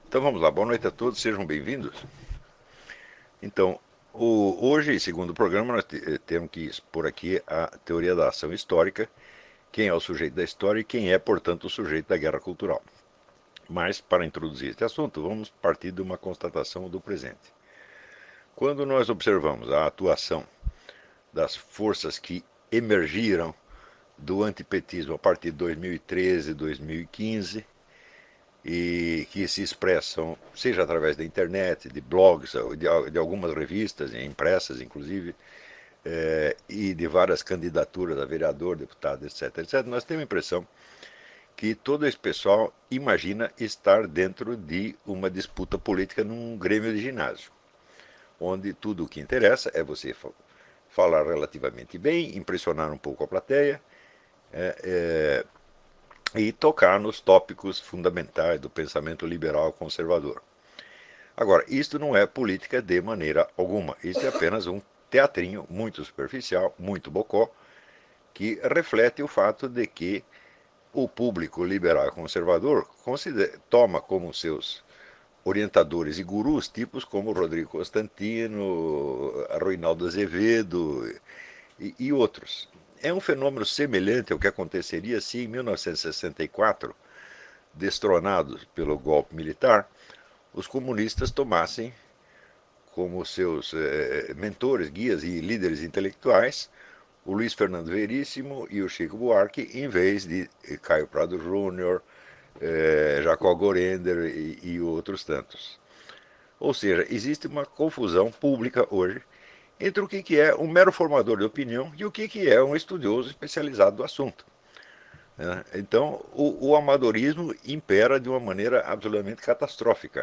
Então vamos lá, boa noite a todos, sejam bem-vindos. Então, hoje, segundo o programa, nós temos que expor aqui a teoria da ação histórica, quem é o sujeito da história e quem é, portanto, o sujeito da guerra cultural. Mas, para introduzir este assunto, vamos partir de uma constatação do presente. Quando nós observamos a atuação das forças que emergiram do antipetismo a partir de 2013, 2015, e que se expressam, seja através da internet, de blogs, de algumas revistas, impressas inclusive, e de várias candidaturas a vereador, deputado, etc, etc, nós temos a impressão que todo esse pessoal imagina estar dentro de uma disputa política num grêmio de ginásio, onde tudo o que interessa é você falar relativamente bem, impressionar um pouco a plateia, e tocar nos tópicos fundamentais do pensamento liberal conservador. Agora, isto não é política de maneira alguma. Isso é apenas um teatrinho muito superficial, muito bocó, que reflete o fato de que o público liberal conservador toma como seus orientadores e gurus tipos como Rodrigo Constantino, Reinaldo Azevedo e outros. É um fenômeno semelhante ao que aconteceria se em 1964, destronados pelo golpe militar, os comunistas tomassem como seus mentores, guias e líderes intelectuais o Luiz Fernando Veríssimo e o Chico Buarque, em vez de Caio Prado Júnior, Jacó Gorender e outros tantos. Ou seja, existe uma confusão pública hoje entre o que é um mero formador de opinião e o que é um estudioso especializado do assunto. Então, o amadorismo impera de uma maneira absolutamente catastrófica.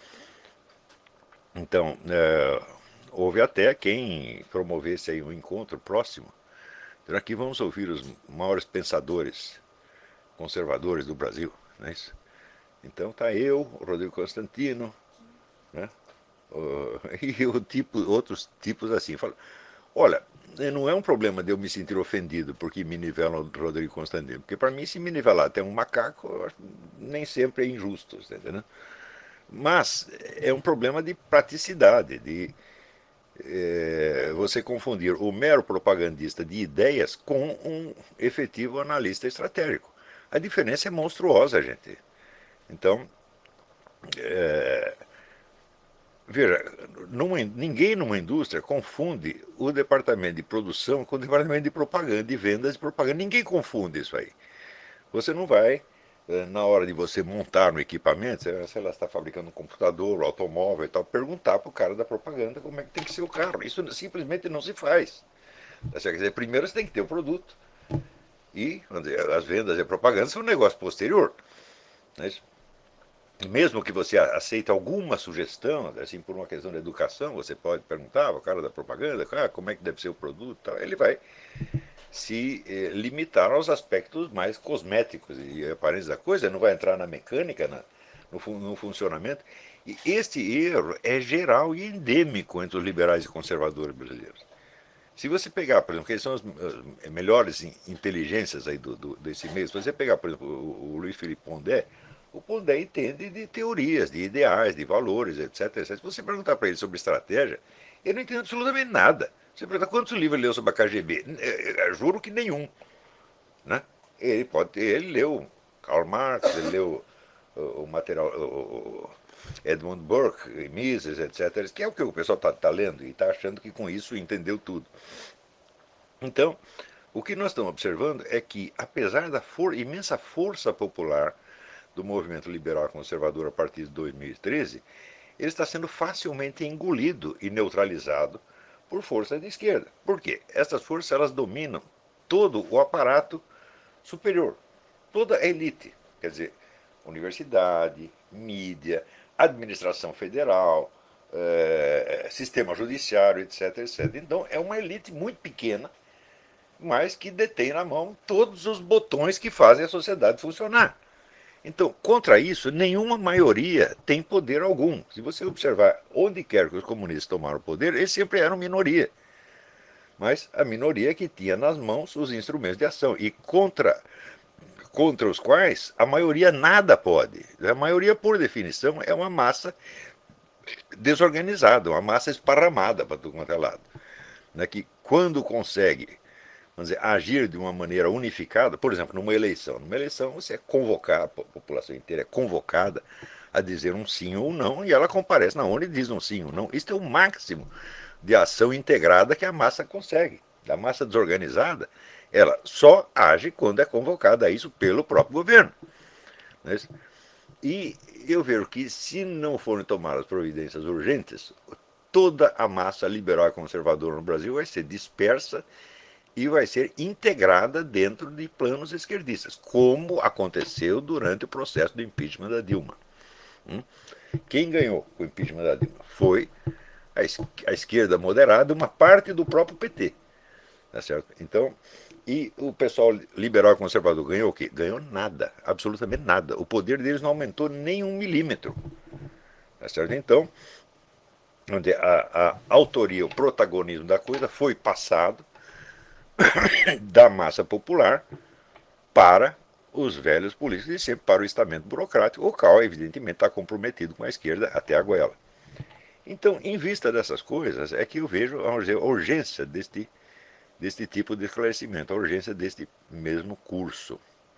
Então, houve até quem promovesse aí um encontro próximo. Então, aqui vamos ouvir os maiores pensadores conservadores do Brasil. Não é isso? Então tá eu, o Rodrigo Constantino, né? E outros tipos assim. Falo, olha, não é um problema de eu me sentir ofendido porque me nivelam o Rodrigo Constantino. Porque para mim, se me nivelar até um macaco, nem sempre é injusto. Tá entendendo? Mas é um problema de praticidade, de você confundir o mero propagandista de ideias com um efetivo analista estratégico. A diferença é monstruosa, gente. Então, veja, ninguém numa indústria confunde o departamento de produção com o departamento de propaganda, de vendas de propaganda. Ninguém confunde isso aí. Você não vai, na hora de você montar um equipamento, sei lá, está fabricando um computador, um automóvel e tal, perguntar para o cara da propaganda como é que tem que ser o carro. Isso simplesmente não se faz. Quer dizer, primeiro você tem que ter o produto. E dizer, as vendas e a propaganda são um negócio posterior. Né? Mesmo que você aceite alguma sugestão, assim, por uma questão de educação, você pode perguntar ao cara da propaganda, como é que deve ser o produto, tal. Ele vai se limitar aos aspectos mais cosméticos e aparentes da coisa, não vai entrar na mecânica, no funcionamento. E este erro é geral e endêmico entre os liberais e conservadores brasileiros. Se você pegar, por exemplo, quem são as melhores inteligências aí desse meio, se você pegar, por exemplo, o Luiz Felipe Pondé, o Pondé entende de teorias, de ideais, de valores, etc, etc. Se você perguntar para ele sobre estratégia, ele não entende absolutamente nada. Você pergunta quantos livros ele leu sobre a KGB? Juro que nenhum. Né? Ele leu Karl Marx, ele leu o material, Edmund Burke, Mises, etc., que é o que o pessoal está lendo e está achando que com isso entendeu tudo. Então, o que nós estamos observando é que, apesar da imensa força popular do movimento liberal conservador a partir de 2013, ele está sendo facilmente engolido e neutralizado por forças de esquerda. Por quê? Essas forças elas dominam todo o aparato superior, toda a elite, quer dizer, universidade, mídia, administração federal, sistema judiciário, etc, etc. Então é uma elite muito pequena, mas que detém na mão todos os botões que fazem a sociedade funcionar. Então, contra isso, nenhuma maioria tem poder algum. Se você observar onde quer que os comunistas tomaram o poder, eles sempre eram minoria. Mas a minoria que tinha nas mãos os instrumentos de ação. E contra os quais a maioria nada pode. A maioria, por definição, é uma massa desorganizada, uma massa esparramada para tudo quanto é lado. Né, que quando consegue, vamos dizer, agir de uma maneira unificada, por exemplo, numa eleição. Numa eleição você é convocar, a população inteira é convocada a dizer um sim ou não, e ela comparece na urna e diz um sim ou não. Isso é o máximo de ação integrada que a massa consegue. A massa desorganizada, ela só age quando é convocada a isso pelo próprio governo. Né? E eu vejo que, se não forem tomadas providências urgentes, toda a massa liberal e conservadora no Brasil vai ser dispersa e vai ser integrada dentro de planos esquerdistas, como aconteceu durante o processo do impeachment da Dilma. Quem ganhou o impeachment da Dilma foi a esquerda moderada, uma parte do próprio PT. Tá certo? Então, e o pessoal liberal e conservador ganhou o quê? Ganhou nada, absolutamente nada. O poder deles não aumentou nem 1 milímetro. Tá certo? Então, onde a autoria, o protagonismo da coisa foi passado da massa popular para os velhos políticos e sempre para o estamento burocrático, o qual, evidentemente, está comprometido com a esquerda até a goela. Então, em vista dessas coisas, é que eu vejo a urgência deste tipo de esclarecimento, a urgência deste mesmo curso.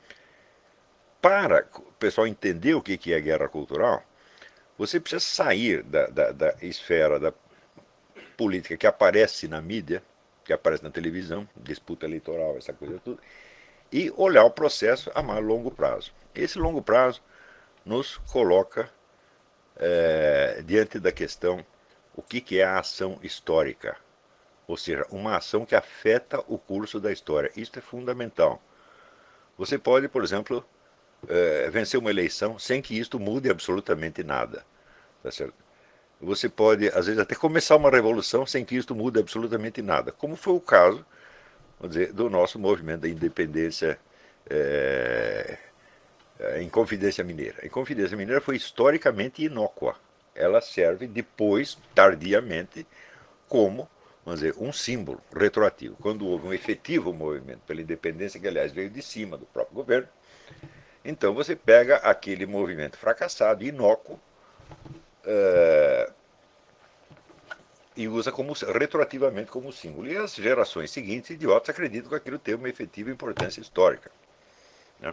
Para o pessoal entender o que é guerra cultural, você precisa sair da esfera da política que aparece na mídia, que aparece na televisão, disputa eleitoral, essa coisa tudo, e olhar o processo a mais longo prazo. Esse longo prazo nos coloca diante da questão o que é a ação histórica, ou seja, uma ação que afeta o curso da história. Isso é fundamental. Você pode, por exemplo, vencer uma eleição sem que isto mude absolutamente nada. Tá certo? Você pode, às vezes, até começar uma revolução sem que isto mude absolutamente nada, como foi o caso, vamos dizer, do nosso movimento da independência em Inconfidência Mineira. A Inconfidência Mineira foi historicamente inócua. Ela serve depois, tardiamente, como, vamos dizer, um símbolo retroativo. Quando houve um efetivo movimento pela independência, que aliás veio de cima do próprio governo, então você pega aquele movimento fracassado, inócuo, e usa retroativamente como símbolo. E as gerações seguintes, idiotas, acreditam que aquilo tem uma efetiva importância histórica. Né?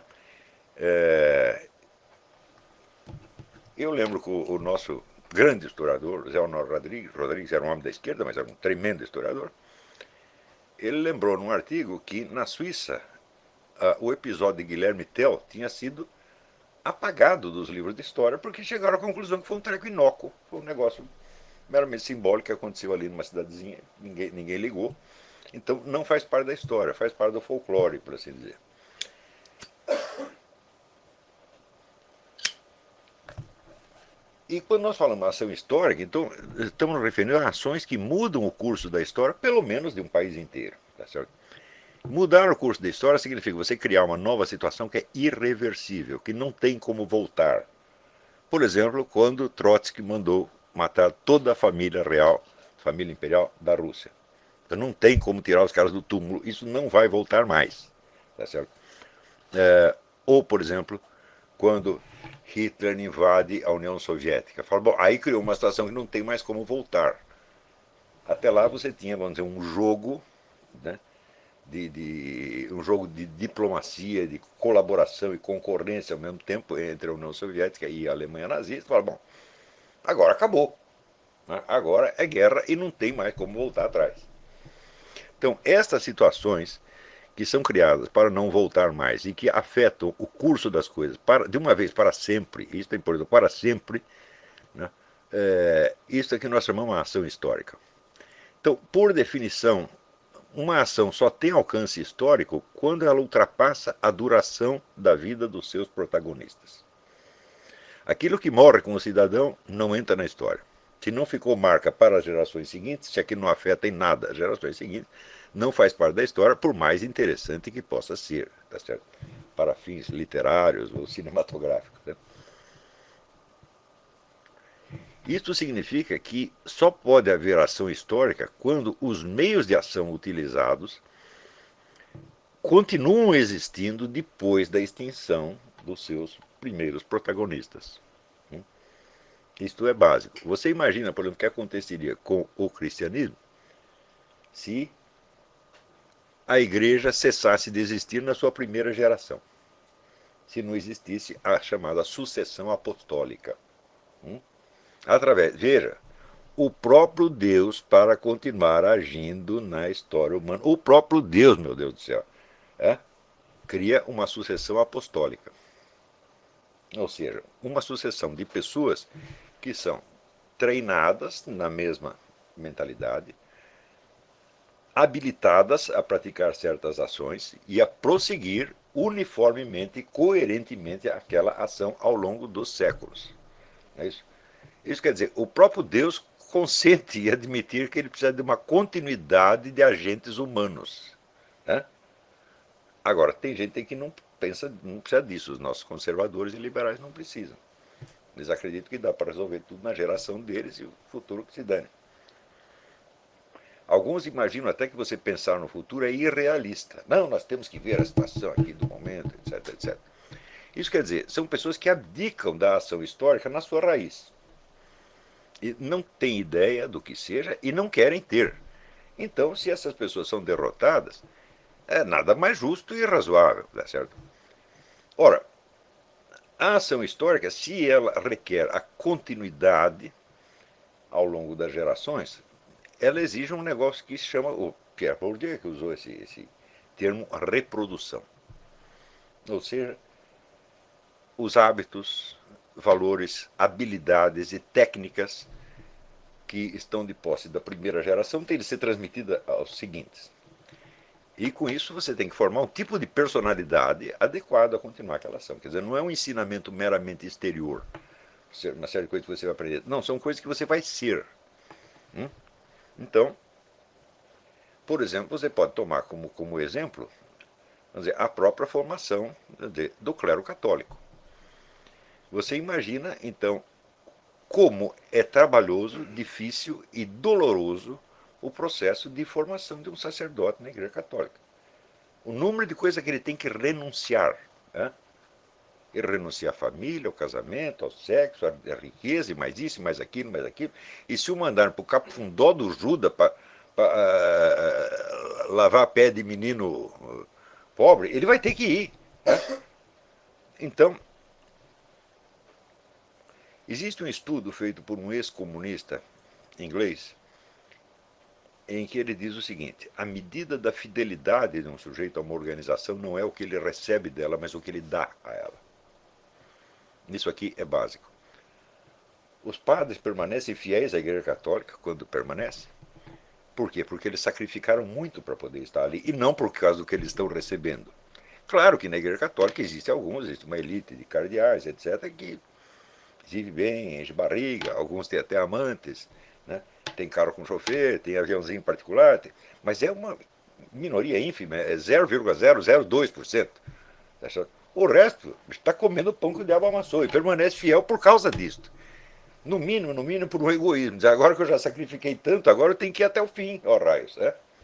Eu lembro que o nosso grande historiador, Zé Honório Rodrigues era um homem da esquerda, mas era um tremendo historiador, ele lembrou num artigo que na Suíça o episódio de Guilherme Tell tinha sido apagado dos livros de história porque chegaram à conclusão que foi um treco inócuo, foi um negócio meramente simbólico que aconteceu ali numa cidadezinha, ninguém ligou, então não faz parte da história, faz parte do folclore, por assim dizer. E quando nós falamos ação histórica, então estamos nos referindo a ações que mudam o curso da história, pelo menos de um país inteiro. Tá certo? Mudar o curso da história significa você criar uma nova situação que é irreversível, que não tem como voltar. Por exemplo, quando Trotsky mandou matar toda a família real, família imperial da Rússia. Então não tem como tirar os caras do túmulo, isso não vai voltar mais. Tá certo? Ou, por exemplo, quando Hitler invade a União Soviética. Fala, bom, aí criou uma situação que não tem mais como voltar. Até lá você tinha, vamos dizer, um jogo, né, um jogo de diplomacia, de colaboração e concorrência ao mesmo tempo entre a União Soviética e a Alemanha nazista. Fala, bom, agora acabou. Né? Agora é guerra e não tem mais como voltar atrás. Então, estas situações que são criadas para não voltar mais e que afetam o curso das coisas de uma vez para sempre, isso é importante, para sempre, né? Isso é que nós chamamos de ação histórica. Então, por definição, uma ação só tem alcance histórico quando ela ultrapassa a duração da vida dos seus protagonistas. Aquilo que morre com o cidadão não entra na história. Se não ficou marca para as gerações seguintes, se aquilo não afeta em nada as gerações seguintes, não faz parte da história, por mais interessante que possa ser, tá certo? Para fins literários ou cinematográficos. Né? Isto significa que só pode haver ação histórica quando os meios de ação utilizados continuam existindo depois da extinção dos seus primeiros protagonistas. Isto é básico. Você imagina, por exemplo, o que aconteceria com o cristianismo se a igreja cessasse de existir na sua primeira geração, se não existisse a chamada sucessão apostólica. Veja, o próprio Deus, para continuar agindo na história humana, o próprio Deus, meu Deus do céu, cria uma sucessão apostólica. Ou seja, uma sucessão de pessoas que são treinadas na mesma mentalidade, habilitadas a praticar certas ações e a prosseguir uniformemente e coerentemente aquela ação ao longo dos séculos. É isso? Isso quer dizer, o próprio Deus consente e admitir que ele precisa de uma continuidade de agentes humanos. Né? Agora, tem gente que não pensa, não precisa disso. Os nossos conservadores e liberais não precisam. Eles acreditam que dá para resolver tudo na geração deles e o futuro que se dane. Alguns imaginam até que você pensar no futuro é irrealista. Não, nós temos que ver a situação aqui do momento, etc, etc. Isso quer dizer, são pessoas que abdicam da ação histórica na sua raiz. E não têm ideia do que seja e não querem ter. Então, se essas pessoas são derrotadas, é nada mais justo e razoável, tá certo? Ora, a ação histórica, se ela requer a continuidade ao longo das gerações, ela exige um negócio que se chama, o Pierre Bourdieu que usou esse termo, reprodução. Ou seja, os hábitos, valores, habilidades e técnicas que estão de posse da primeira geração têm de ser transmitidas aos seguintes. E com isso você tem que formar um tipo de personalidade adequado a continuar aquela ação. Quer dizer, não é um ensinamento meramente exterior, uma série de coisas que você vai aprender. Não, são coisas que você vai ser. Então, por exemplo, você pode tomar como exemplo, vamos dizer, a própria formação do clero católico. Você imagina, então, como é trabalhoso, difícil e doloroso o processo de formação de um sacerdote na Igreja Católica. O número de coisas que ele tem que renunciar. Ele renuncia à família, ao casamento, ao sexo, à riqueza, e mais isso, mais aquilo, mais aquilo. E se o mandaram para o Capufundó do Judas para lavar pé de menino pobre, ele vai ter que ir. Então, existe um estudo feito por um ex-comunista inglês em que ele diz o seguinte: a medida da fidelidade de um sujeito a uma organização não é o que ele recebe dela, mas o que ele dá a ela. Isso aqui é básico. Os padres permanecem fiéis à Igreja Católica quando permanecem. Por quê? Porque eles sacrificaram muito para poder estar ali, e não por causa do que eles estão recebendo. Claro que na Igreja Católica existe uma elite de cardeais, etc., que vive bem, enche barriga, alguns têm até amantes, né? Tem carro com chofer, tem aviãozinho particular, mas é uma minoria ínfima, é 0,002%. O resto está comendo pão que o diabo amassou e permanece fiel por causa disto. No mínimo por um egoísmo. Dizer, agora que eu já sacrifiquei tanto, agora eu tenho que ir até o fim, ó raios.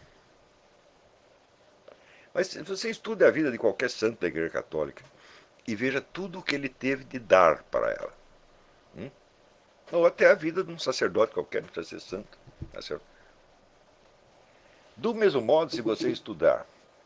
Mas se você estuda a vida de qualquer santo da Igreja Católica e veja tudo o que ele teve de dar para ela. Ou até a vida de um sacerdote qualquer, não precisa ser santo. Tá certo? Do mesmo modo, se você estudar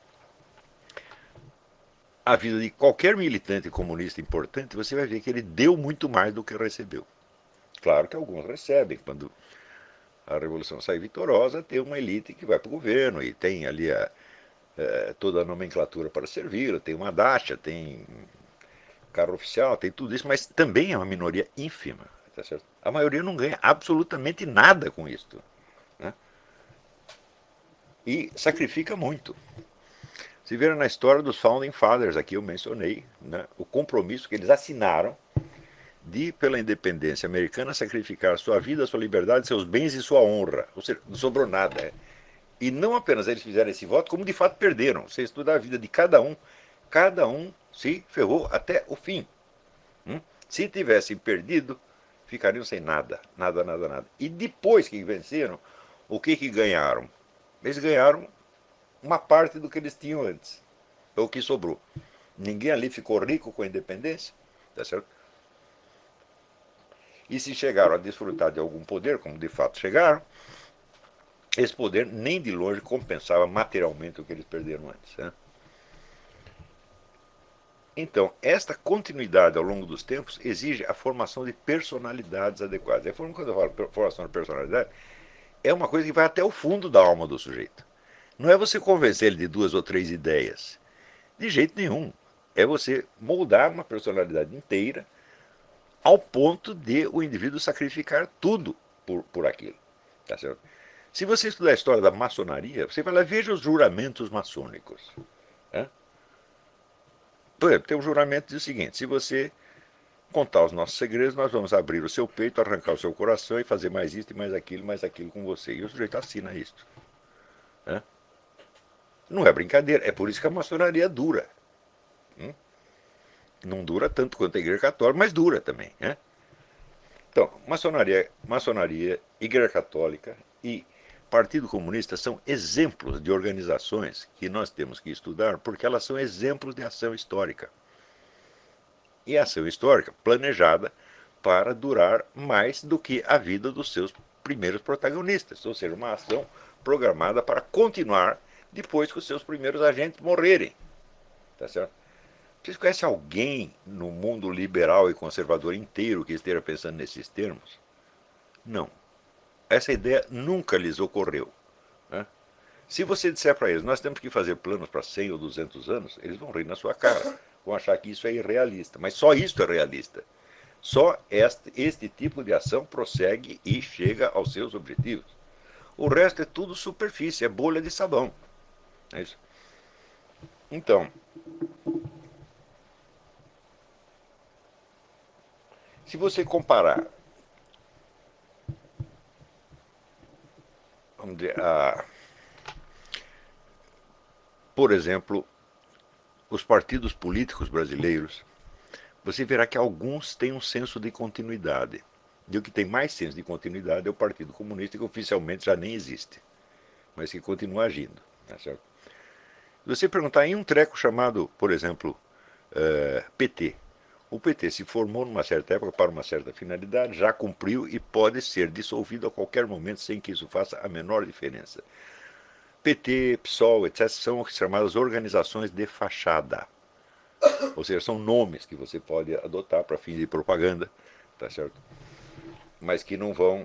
a vida de qualquer militante comunista importante, você vai ver que ele deu muito mais do que recebeu. Claro que alguns recebem. Quando a Revolução sai vitoriosa, tem uma elite que vai para o governo e tem ali toda a nomenclatura para servi-la, tem uma dacha, tem carro oficial, tem tudo isso, mas também é uma minoria ínfima. Tá certo? A maioria não ganha absolutamente nada com isto. Né? E sacrifica muito. Se viram na história dos Founding Fathers, aqui eu mencionei, né, o compromisso que eles assinaram de, pela independência americana, sacrificar sua vida, sua liberdade, seus bens e sua honra. Ou seja, não sobrou nada. E não apenas eles fizeram esse voto, como de fato perderam. Você estudar a vida de cada um se ferrou até o fim. Se tivessem perdido, ficariam sem nada. Nada, nada, nada. E depois que venceram, o que ganharam? Eles ganharam uma parte do que eles tinham antes. É o que sobrou. Ninguém ali ficou rico com a independência, tá certo? E se chegaram a desfrutar de algum poder, como de fato chegaram, esse poder nem de longe compensava materialmente o que eles perderam antes. Né? Então, esta continuidade ao longo dos tempos exige a formação de personalidades adequadas. E quando eu falo formação de personalidade, é uma coisa que vai até o fundo da alma do sujeito. Não é você convencer ele de 2 ou 3 ideias. De jeito nenhum. É você moldar uma personalidade inteira ao ponto de o indivíduo sacrificar tudo por aquilo. Tá certo? Se você estudar a história da maçonaria, você vai lá, veja os juramentos maçônicos. Né? Por exemplo, tem um juramento que diz o seguinte: se você contar os nossos segredos, nós vamos abrir o seu peito, arrancar o seu coração e fazer mais isso e mais aquilo com você. E o sujeito assina isso. Né? Não é brincadeira, é por isso que a maçonaria dura. Não dura tanto quanto a Igreja Católica, mas dura também. Né? Então, maçonaria, Igreja Católica e Partido Comunista são exemplos de organizações que nós temos que estudar porque elas são exemplos de ação histórica. E ação histórica planejada para durar mais do que a vida dos seus primeiros protagonistas, ou seja, uma ação programada para continuar depois que os seus primeiros agentes morrerem. Tá certo? Vocês conhecem alguém no mundo liberal e conservador inteiro que esteja pensando nesses termos? Não. Essa ideia nunca lhes ocorreu. Né? Se você disser para eles, nós temos que fazer planos para 100 ou 200 anos, eles vão rir na sua cara. Vão achar que isso é irrealista. Mas só isso é realista. Só este tipo de ação prossegue e chega aos seus objetivos. O resto é tudo superfície, é bolha de sabão. É isso. Então, se você comparar, vamos dizer, por exemplo, os partidos políticos brasileiros, você verá que alguns têm um senso de continuidade. E o que tem mais senso de continuidade é o Partido Comunista, que oficialmente já nem existe, mas que continua agindo. Tá certo? Se você perguntar em um treco chamado, por exemplo, PT, o PT se formou numa certa época para uma certa finalidade, já cumpriu e pode ser dissolvido a qualquer momento sem que isso faça a menor diferença. PT, PSOL, etc., são chamadas organizações de fachada. Ou seja, são nomes que você pode adotar para fins de propaganda, tá certo? Mas que não vão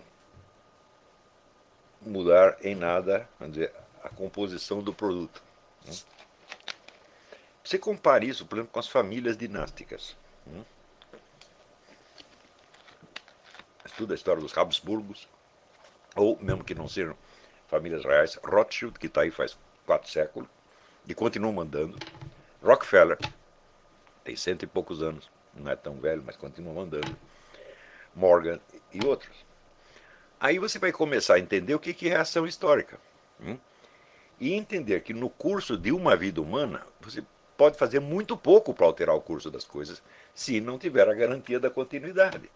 mudar em nada, vamos dizer, a composição do produto. Você compare isso, por exemplo, com as famílias dinásticas. Estuda a história dos Habsburgos, ou mesmo que não sejam famílias reais, Rothschild, que está aí faz 4 séculos, e continua mandando. Rockefeller, tem 100 e poucos anos, não é tão velho, mas continua mandando. Morgan e outros. Aí você vai começar a entender o que é ação histórica. E entender que no curso de uma vida humana, você pode fazer muito pouco para alterar o curso das coisas, se não tiver a garantia da continuidade.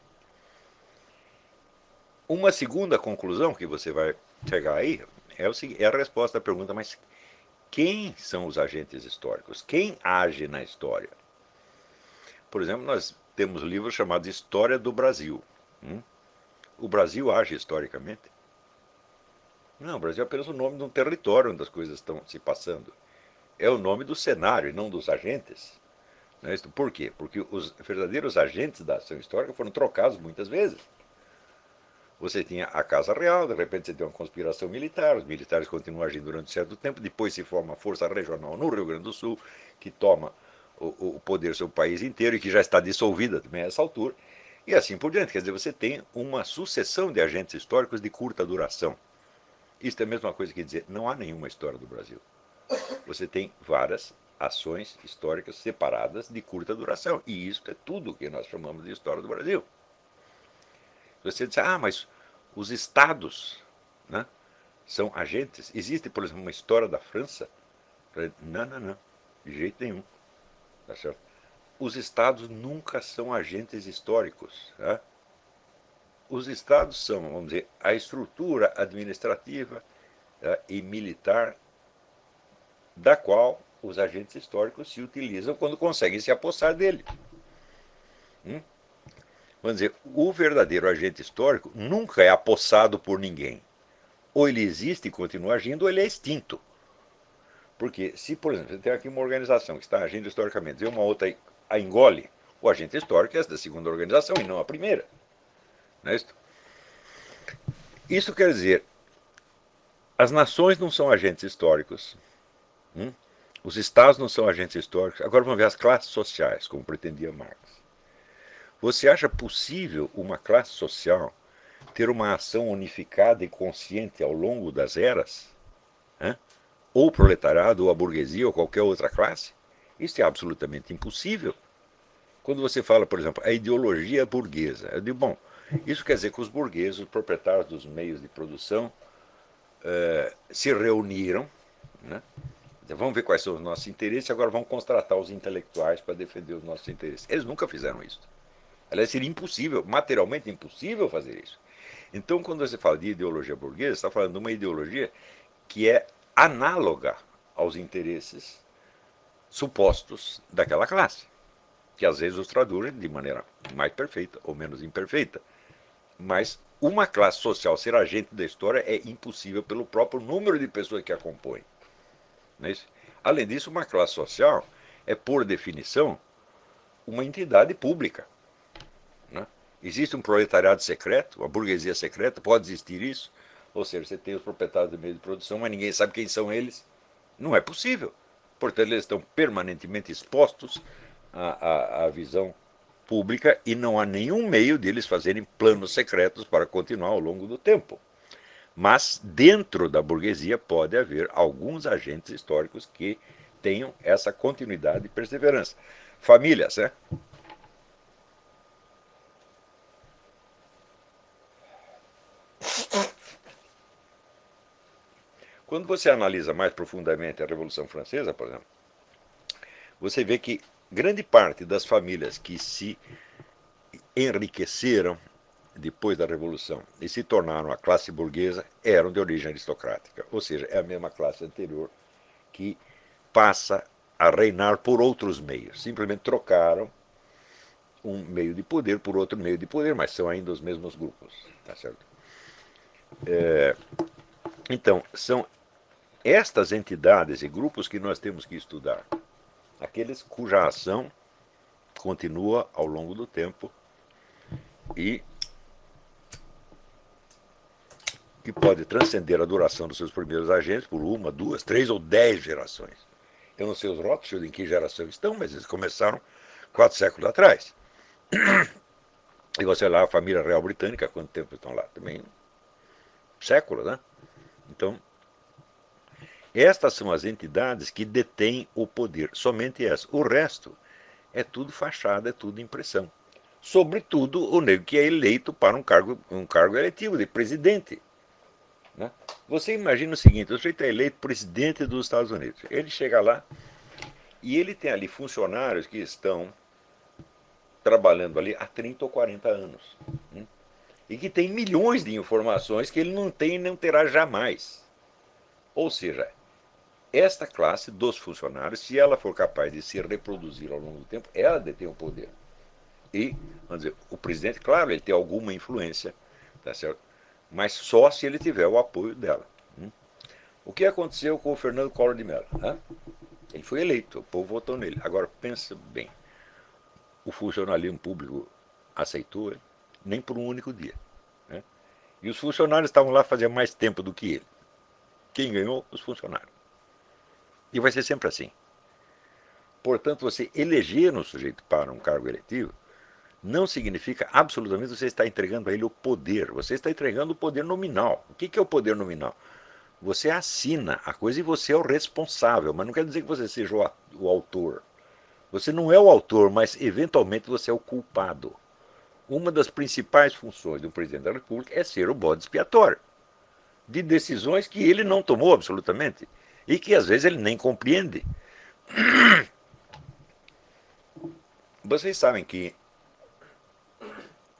Uma segunda conclusão que você vai chegar aí é a resposta à pergunta, mas quem são os agentes históricos? Quem age na história? Por exemplo, nós temos livros chamados História do Brasil. O Brasil age historicamente? Não, o Brasil é apenas o nome de um território onde as coisas estão se passando. É o nome do cenário e não dos agentes. Não é isso? Por quê? Porque os verdadeiros agentes da ação histórica foram trocados muitas vezes. Você tinha a Casa Real, de repente você tem uma conspiração militar, os militares continuam agindo durante um certo tempo, depois se forma uma força regional no Rio Grande do Sul, que toma o poder sobre o país inteiro e que já está dissolvida também a essa altura, e assim por diante. Quer dizer, você tem uma sucessão de agentes históricos de curta duração. Isso é a mesma coisa que dizer, não há nenhuma história do Brasil. Você tem várias ações históricas separadas de curta duração, e isso é tudo que nós chamamos de história do Brasil. Você diz, mas os estados, né, são agentes. Existe, por exemplo, uma história da França? Não, de jeito nenhum. Tá certo? Os estados nunca são agentes históricos. Né? Os estados são, vamos dizer, a estrutura administrativa e militar da qual os agentes históricos se utilizam quando conseguem se apossar dele. Vamos dizer, o verdadeiro agente histórico nunca é apossado por ninguém. Ou ele existe e continua agindo, ou ele é extinto. Porque se, por exemplo, você tem aqui uma organização que está agindo historicamente e uma outra a engole, o agente histórico é essa da segunda organização e não a primeira. Não é isso? Isso quer dizer, as nações não são agentes históricos, os estados não são agentes históricos. Agora vamos ver as classes sociais, como pretendia Marx. Você acha possível uma classe social ter uma ação unificada e consciente ao longo das eras? Ou o proletariado, ou a burguesia, ou qualquer outra classe? Isso é absolutamente impossível. Quando você fala, por exemplo, a ideologia burguesa, eu digo, bom, isso quer dizer que os burgueses, os proprietários dos meios de produção, se reuniram, né? Então, vamos ver quais são os nossos interesses, agora vamos contratar os intelectuais para defender os nossos interesses. Eles nunca fizeram isso. Aliás, seria impossível, materialmente impossível fazer isso. Então, quando você fala de ideologia burguesa, você está falando de uma ideologia que é análoga aos interesses supostos daquela classe, que às vezes os traduzem de maneira mais perfeita ou menos imperfeita. Mas uma classe social ser agente da história é impossível pelo próprio número de pessoas que a compõem. Não é isso? Além disso, uma classe social é, por definição, uma entidade pública. Né? Existe um proletariado secreto, uma burguesia secreta, pode existir isso? Ou seja, você tem os proprietários do meio de produção, mas ninguém sabe quem são eles. Não é possível. Portanto, eles estão permanentemente expostos à visão pública e não há nenhum meio deles fazerem planos secretos para continuar ao longo do tempo. Mas dentro da burguesia pode haver alguns agentes históricos que tenham essa continuidade e perseverança. Famílias, né? Quando você analisa mais profundamente a Revolução Francesa, por exemplo, você vê que grande parte das famílias que se enriqueceram depois da Revolução e se tornaram a classe burguesa eram de origem aristocrática, ou seja, é a mesma classe anterior que passa a reinar por outros meios. Simplesmente trocaram um meio de poder por outro meio de poder, mas são ainda os mesmos grupos. Tá certo? Então, são estas entidades e grupos que nós temos que estudar. Aqueles cuja ação continua ao longo do tempo e que pode transcender a duração dos seus primeiros agentes por uma, duas, três ou 10 gerações. Eu não sei os Rothschild em que geração estão, mas eles começaram 4 séculos atrás. E você lá, a família real britânica, quanto tempo estão lá? Também séculos, né? Então, estas são as entidades que detêm o poder, somente essas. O resto é tudo fachada, é tudo impressão. Sobretudo o nego que é eleito para um cargo eletivo de presidente. Né? Você imagina o seguinte, o sujeito é eleito presidente dos Estados Unidos. Ele chega lá e ele tem ali funcionários que estão trabalhando ali há 30 ou 40 anos. E que tem milhões de informações que ele não tem e não terá jamais. Ou seja, esta classe dos funcionários, se ela for capaz de se reproduzir ao longo do tempo, ela detém o poder. E, vamos dizer, o presidente, claro, ele tem alguma influência, tá certo? Mas só se ele tiver o apoio dela. O que aconteceu com o Fernando Collor de Mello? Ele foi eleito, o povo votou nele. Agora, pensa bem, o funcionalismo público aceitou ele, nem por um único dia. Né? E os funcionários estavam lá fazia mais tempo do que ele. Quem ganhou? Os funcionários. E vai ser sempre assim. Portanto, você eleger um sujeito para um cargo eletivo não significa absolutamente que você está entregando a ele o poder. Você está entregando o poder nominal. O que é o poder nominal? Você assina a coisa e você é o responsável, mas não quer dizer que você seja o autor. Você não é o autor, mas eventualmente você é o culpado. Uma das principais funções do presidente da República é ser o bode expiatório de decisões que ele não tomou absolutamente e que às vezes ele nem compreende. Vocês sabem que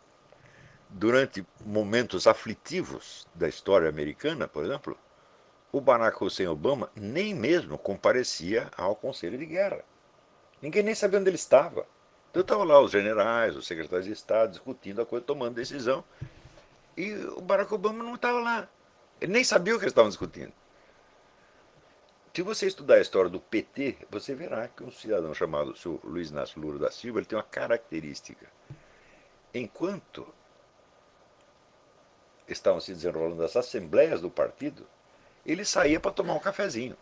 durante momentos aflitivos da história americana, por exemplo, o Barack Hussein Obama nem mesmo comparecia ao Conselho de Guerra. Ninguém nem sabia onde ele estava. Então estavam lá os generais, os secretários de Estado discutindo a coisa, tomando decisão. E o Barack Obama não estava lá. Ele nem sabia o que eles estavam discutindo. Se você estudar a história do PT, você verá que um cidadão chamado Luiz Inácio Lula da Silva ele tem uma característica. Enquanto estavam se desenrolando as assembleias do partido, ele saía para tomar um cafezinho.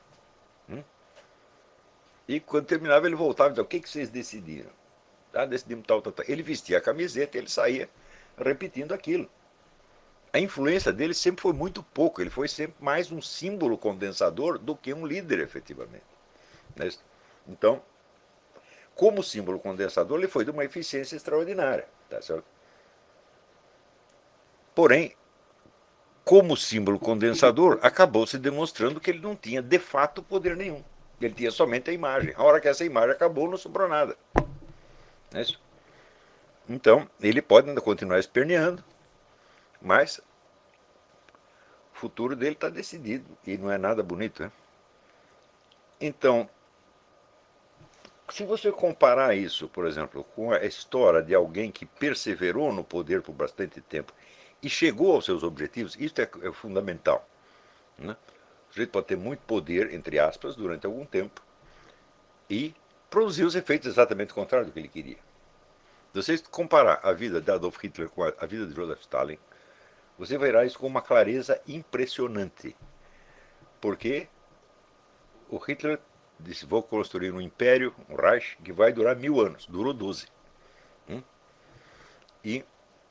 E quando terminava, ele voltava e dizia: o que vocês decidiram? Ah, decidimos tal, tal, tal. Ele vestia a camiseta e ele saía repetindo aquilo. A influência dele sempre foi muito pouco, ele foi sempre mais um símbolo condensador do que um líder, efetivamente. Então, como símbolo condensador, ele foi de uma eficiência extraordinária. Tá certo? Porém, como símbolo condensador, acabou se demonstrando que ele não tinha de fato poder nenhum. Ele tinha somente a imagem. A hora que essa imagem acabou, não sobrou nada. Não é isso? Então, ele pode ainda continuar esperneando, mas o futuro dele está decidido e não é nada bonito. Né? Então, se você comparar isso, por exemplo, com a história de alguém que perseverou no poder por bastante tempo e chegou aos seus objetivos, isso é fundamental. Né? O sujeito pode ter muito poder, entre aspas, durante algum tempo e produzir os efeitos exatamente contrários do que ele queria. Se você comparar a vida de Adolf Hitler com a vida de Joseph Stalin, você verá isso com uma clareza impressionante. Porque o Hitler disse: vou construir um império, um Reich, que vai durar 1000 anos. Durou 12. E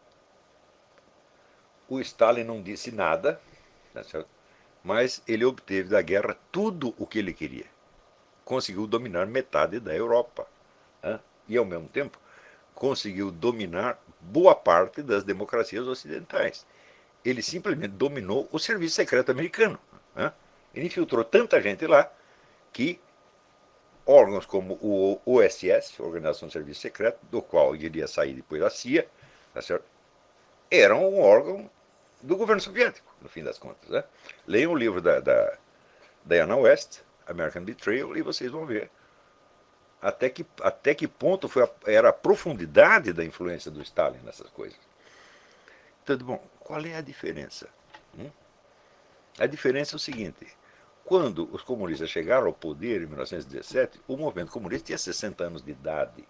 o Stalin não disse nada, tá certo? Mas ele obteve da guerra tudo o que ele queria. Conseguiu dominar metade da Europa. E, ao mesmo tempo, conseguiu dominar boa parte das democracias ocidentais. Ele simplesmente dominou o serviço secreto americano. Ele infiltrou tanta gente lá que órgãos como o OSS, Organização de Serviço Secreto, do qual iria sair depois a CIA, tá certo? Eram um órgão do governo soviético, no fim das contas. Né? Leiam o livro da Diana West, American Betrayal, e vocês vão ver até que ponto era a profundidade da influência do Stalin nessas coisas. Então, bom, qual é a diferença? A diferença é o seguinte: quando os comunistas chegaram ao poder em 1917, o movimento comunista tinha 60 anos de idade.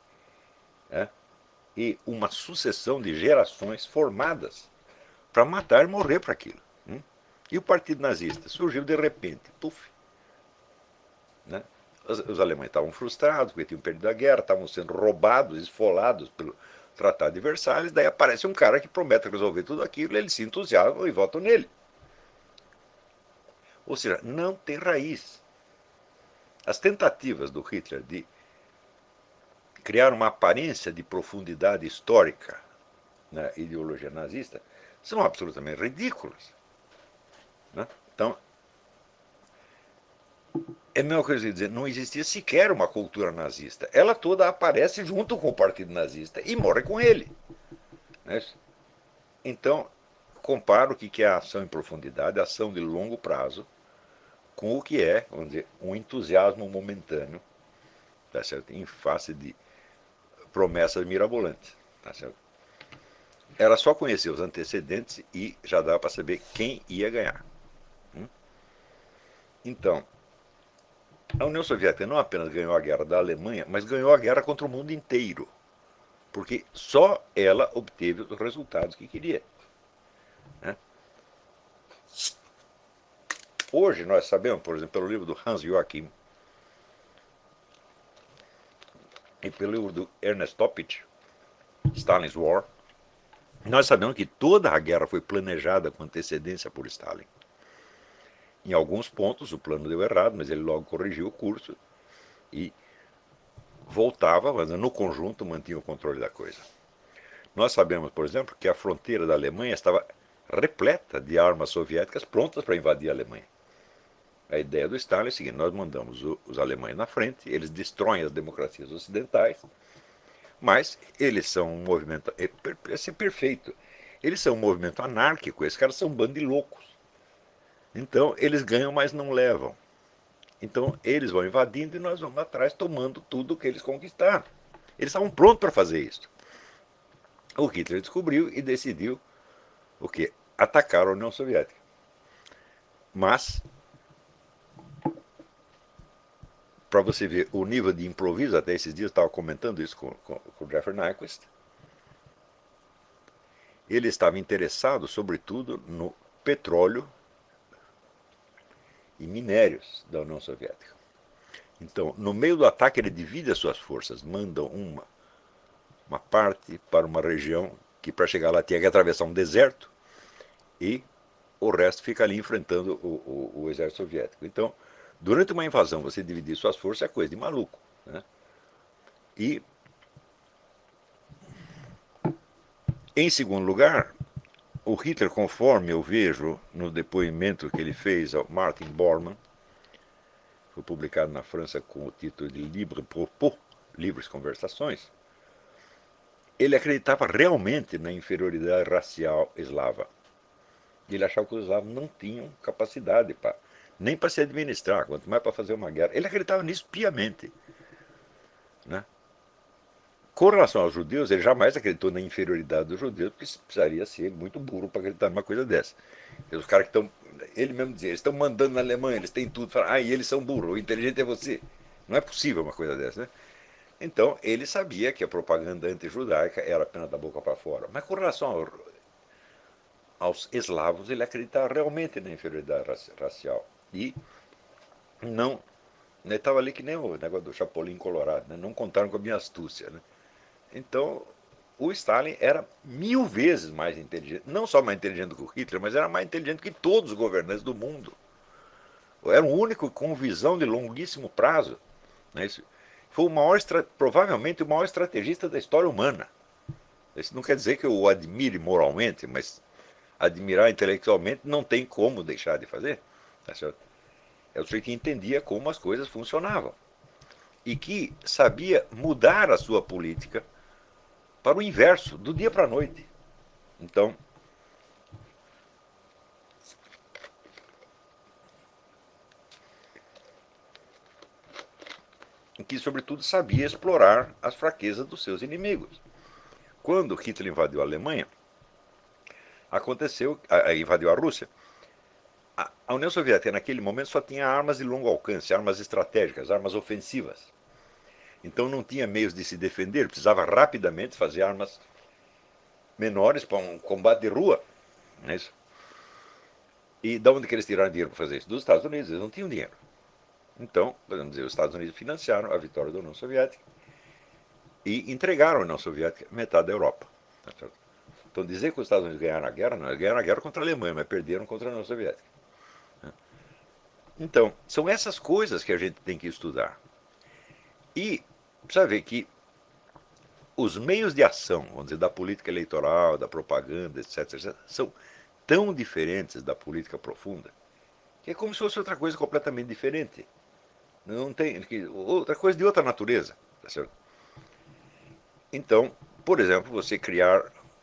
E uma sucessão de gerações formadas para matar e morrer para aquilo. E o Partido Nazista surgiu de repente, puf. Os alemães estavam frustrados porque tinham perdido a guerra, estavam sendo roubados, esfolados pelo Tratado de Versalhes. Daí aparece um cara que promete resolver tudo aquilo, eles se entusiasmam e votam nele. Ou seja, não tem raiz. As tentativas do Hitler de criar uma aparência de profundidade histórica na ideologia nazista são absolutamente ridículas. Então, é a mesma coisa que dizer, não existia sequer uma cultura nazista. Ela toda aparece junto com o Partido Nazista e morre com ele. Então, comparo o que é a ação em profundidade, a ação de longo prazo, com o que é, vamos dizer, um entusiasmo momentâneo, tá certo? Em face de promessas mirabolantes. Tá certo? Era só conhecer os antecedentes e já dava para saber quem ia ganhar. Então, a União Soviética não apenas ganhou a guerra da Alemanha, mas ganhou a guerra contra o mundo inteiro. Porque só ela obteve os resultados que queria. Hoje nós sabemos, por exemplo, pelo livro do Hans Joachim e pelo livro do Ernest Toppich, Stalin's War, nós sabemos que toda a guerra foi planejada com antecedência por Stalin. Em alguns pontos o plano deu errado, mas ele logo corrigiu o curso e voltava, mas no conjunto mantinha o controle da coisa. Nós sabemos, por exemplo, que a fronteira da Alemanha estava repleta de armas soviéticas prontas para invadir a Alemanha. A ideia do Stalin é a seguinte: nós mandamos os alemães na frente, eles destroem as democracias ocidentais, mas eles são um movimento, é perfeito, eles são um movimento anárquico, esses caras são um bando de loucos. Então, eles ganham, mas não levam. Então, eles vão invadindo e nós vamos atrás tomando tudo que eles conquistaram. Eles estavam prontos para fazer isso. O Hitler descobriu e decidiu o quê? Atacar a União Soviética. Mas, para você ver o nível de improviso, até esses dias eu estava comentando isso com o Jeffrey Nyquist, ele estava interessado, sobretudo, no petróleo e minérios da União Soviética. Então, no meio do ataque, ele divide as suas forças, manda uma parte para uma região que, para chegar lá, tinha que atravessar um deserto, e o resto fica ali enfrentando o exército soviético. Então, durante uma invasão, você dividir suas forças é coisa de maluco. Né? E, em segundo lugar, o Hitler, conforme eu vejo no depoimento que ele fez ao Martin Bormann, foi publicado na França com o título de Libre Propos, Livres Conversações, ele acreditava realmente na inferioridade racial eslava. Ele achava que os eslavos não tinham capacidade nem para se administrar, quanto mais para fazer uma guerra. Ele acreditava nisso piamente. Né? Com relação aos judeus, ele jamais acreditou na inferioridade dos judeus, porque precisaria ser muito burro para acreditar numa coisa dessa. E os caras que estão, ele mesmo dizia, eles estão mandando na Alemanha, eles têm tudo, fala, e eles são burros, o inteligente é você. Não é possível uma coisa dessa, né? Então, ele sabia que a propaganda anti-judaica era apenas da boca para fora. Mas com relação aos eslavos, ele acreditava realmente na inferioridade racial. E não, estava ali que nem o negócio do Chapolin Colorado, né? Não contaram com a minha astúcia. Né? Então, o Stalin era 1000 vezes mais inteligente, não só mais inteligente do que o Hitler, mas era mais inteligente que todos os governantes do mundo. Era o único com visão de longuíssimo prazo. Né? Isso foi o maior, provavelmente o maior estrategista da história humana. Isso não quer dizer que eu o admire moralmente, mas admirar intelectualmente não tem como deixar de fazer. Tá certo? É o sujeito que entendia como as coisas funcionavam e que sabia mudar a sua política para o inverso, do dia para a noite. Então, que sobretudo sabia explorar as fraquezas dos seus inimigos. Quando Hitler invadiu a Alemanha, invadiu a Rússia, a União Soviética naquele momento só tinha armas de longo alcance, armas estratégicas, armas ofensivas. Então não tinha meios de se defender, precisava rapidamente fazer armas menores para um combate de rua. Não é isso? E de onde que eles tiraram dinheiro para fazer isso? Dos Estados Unidos, eles não tinham dinheiro. Então, podemos dizer, os Estados Unidos financiaram a vitória da União Soviética e entregaram à União Soviética metade da Europa. Tá certo? Então dizer que os Estados Unidos ganharam a guerra, não, eles ganharam a guerra contra a Alemanha, mas perderam contra a União Soviética. Então, são essas coisas que a gente tem que estudar. E precisa ver que os meios de ação, vamos dizer, da política eleitoral, da propaganda, etc., são tão diferentes da política profunda, que é como se fosse outra coisa completamente diferente. Não tem outra coisa de outra natureza. Tá certo? Então, por exemplo, você criar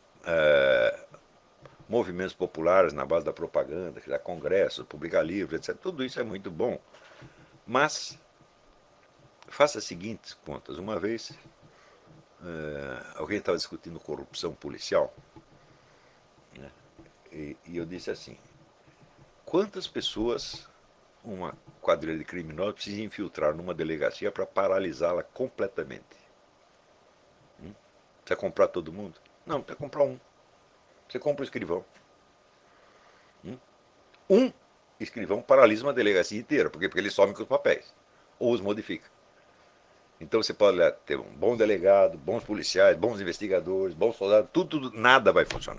movimentos populares na base da propaganda, criar congressos, publicar livros, etc., tudo isso é muito bom. Mas faça as seguintes contas. Uma vez, alguém estava discutindo corrupção policial, né? E eu disse assim, quantas pessoas uma quadrilha de criminosos precisa infiltrar numa delegacia para paralisá-la completamente? Precisa comprar todo mundo? Não, precisa comprar um. Você compra o escrivão. Um escrivão paralisa uma delegacia inteira. Por quê? Porque ele some com os papéis. Ou os modifica. Então você pode ter um bom delegado, bons policiais, bons investigadores, bons soldados, tudo, nada vai funcionar.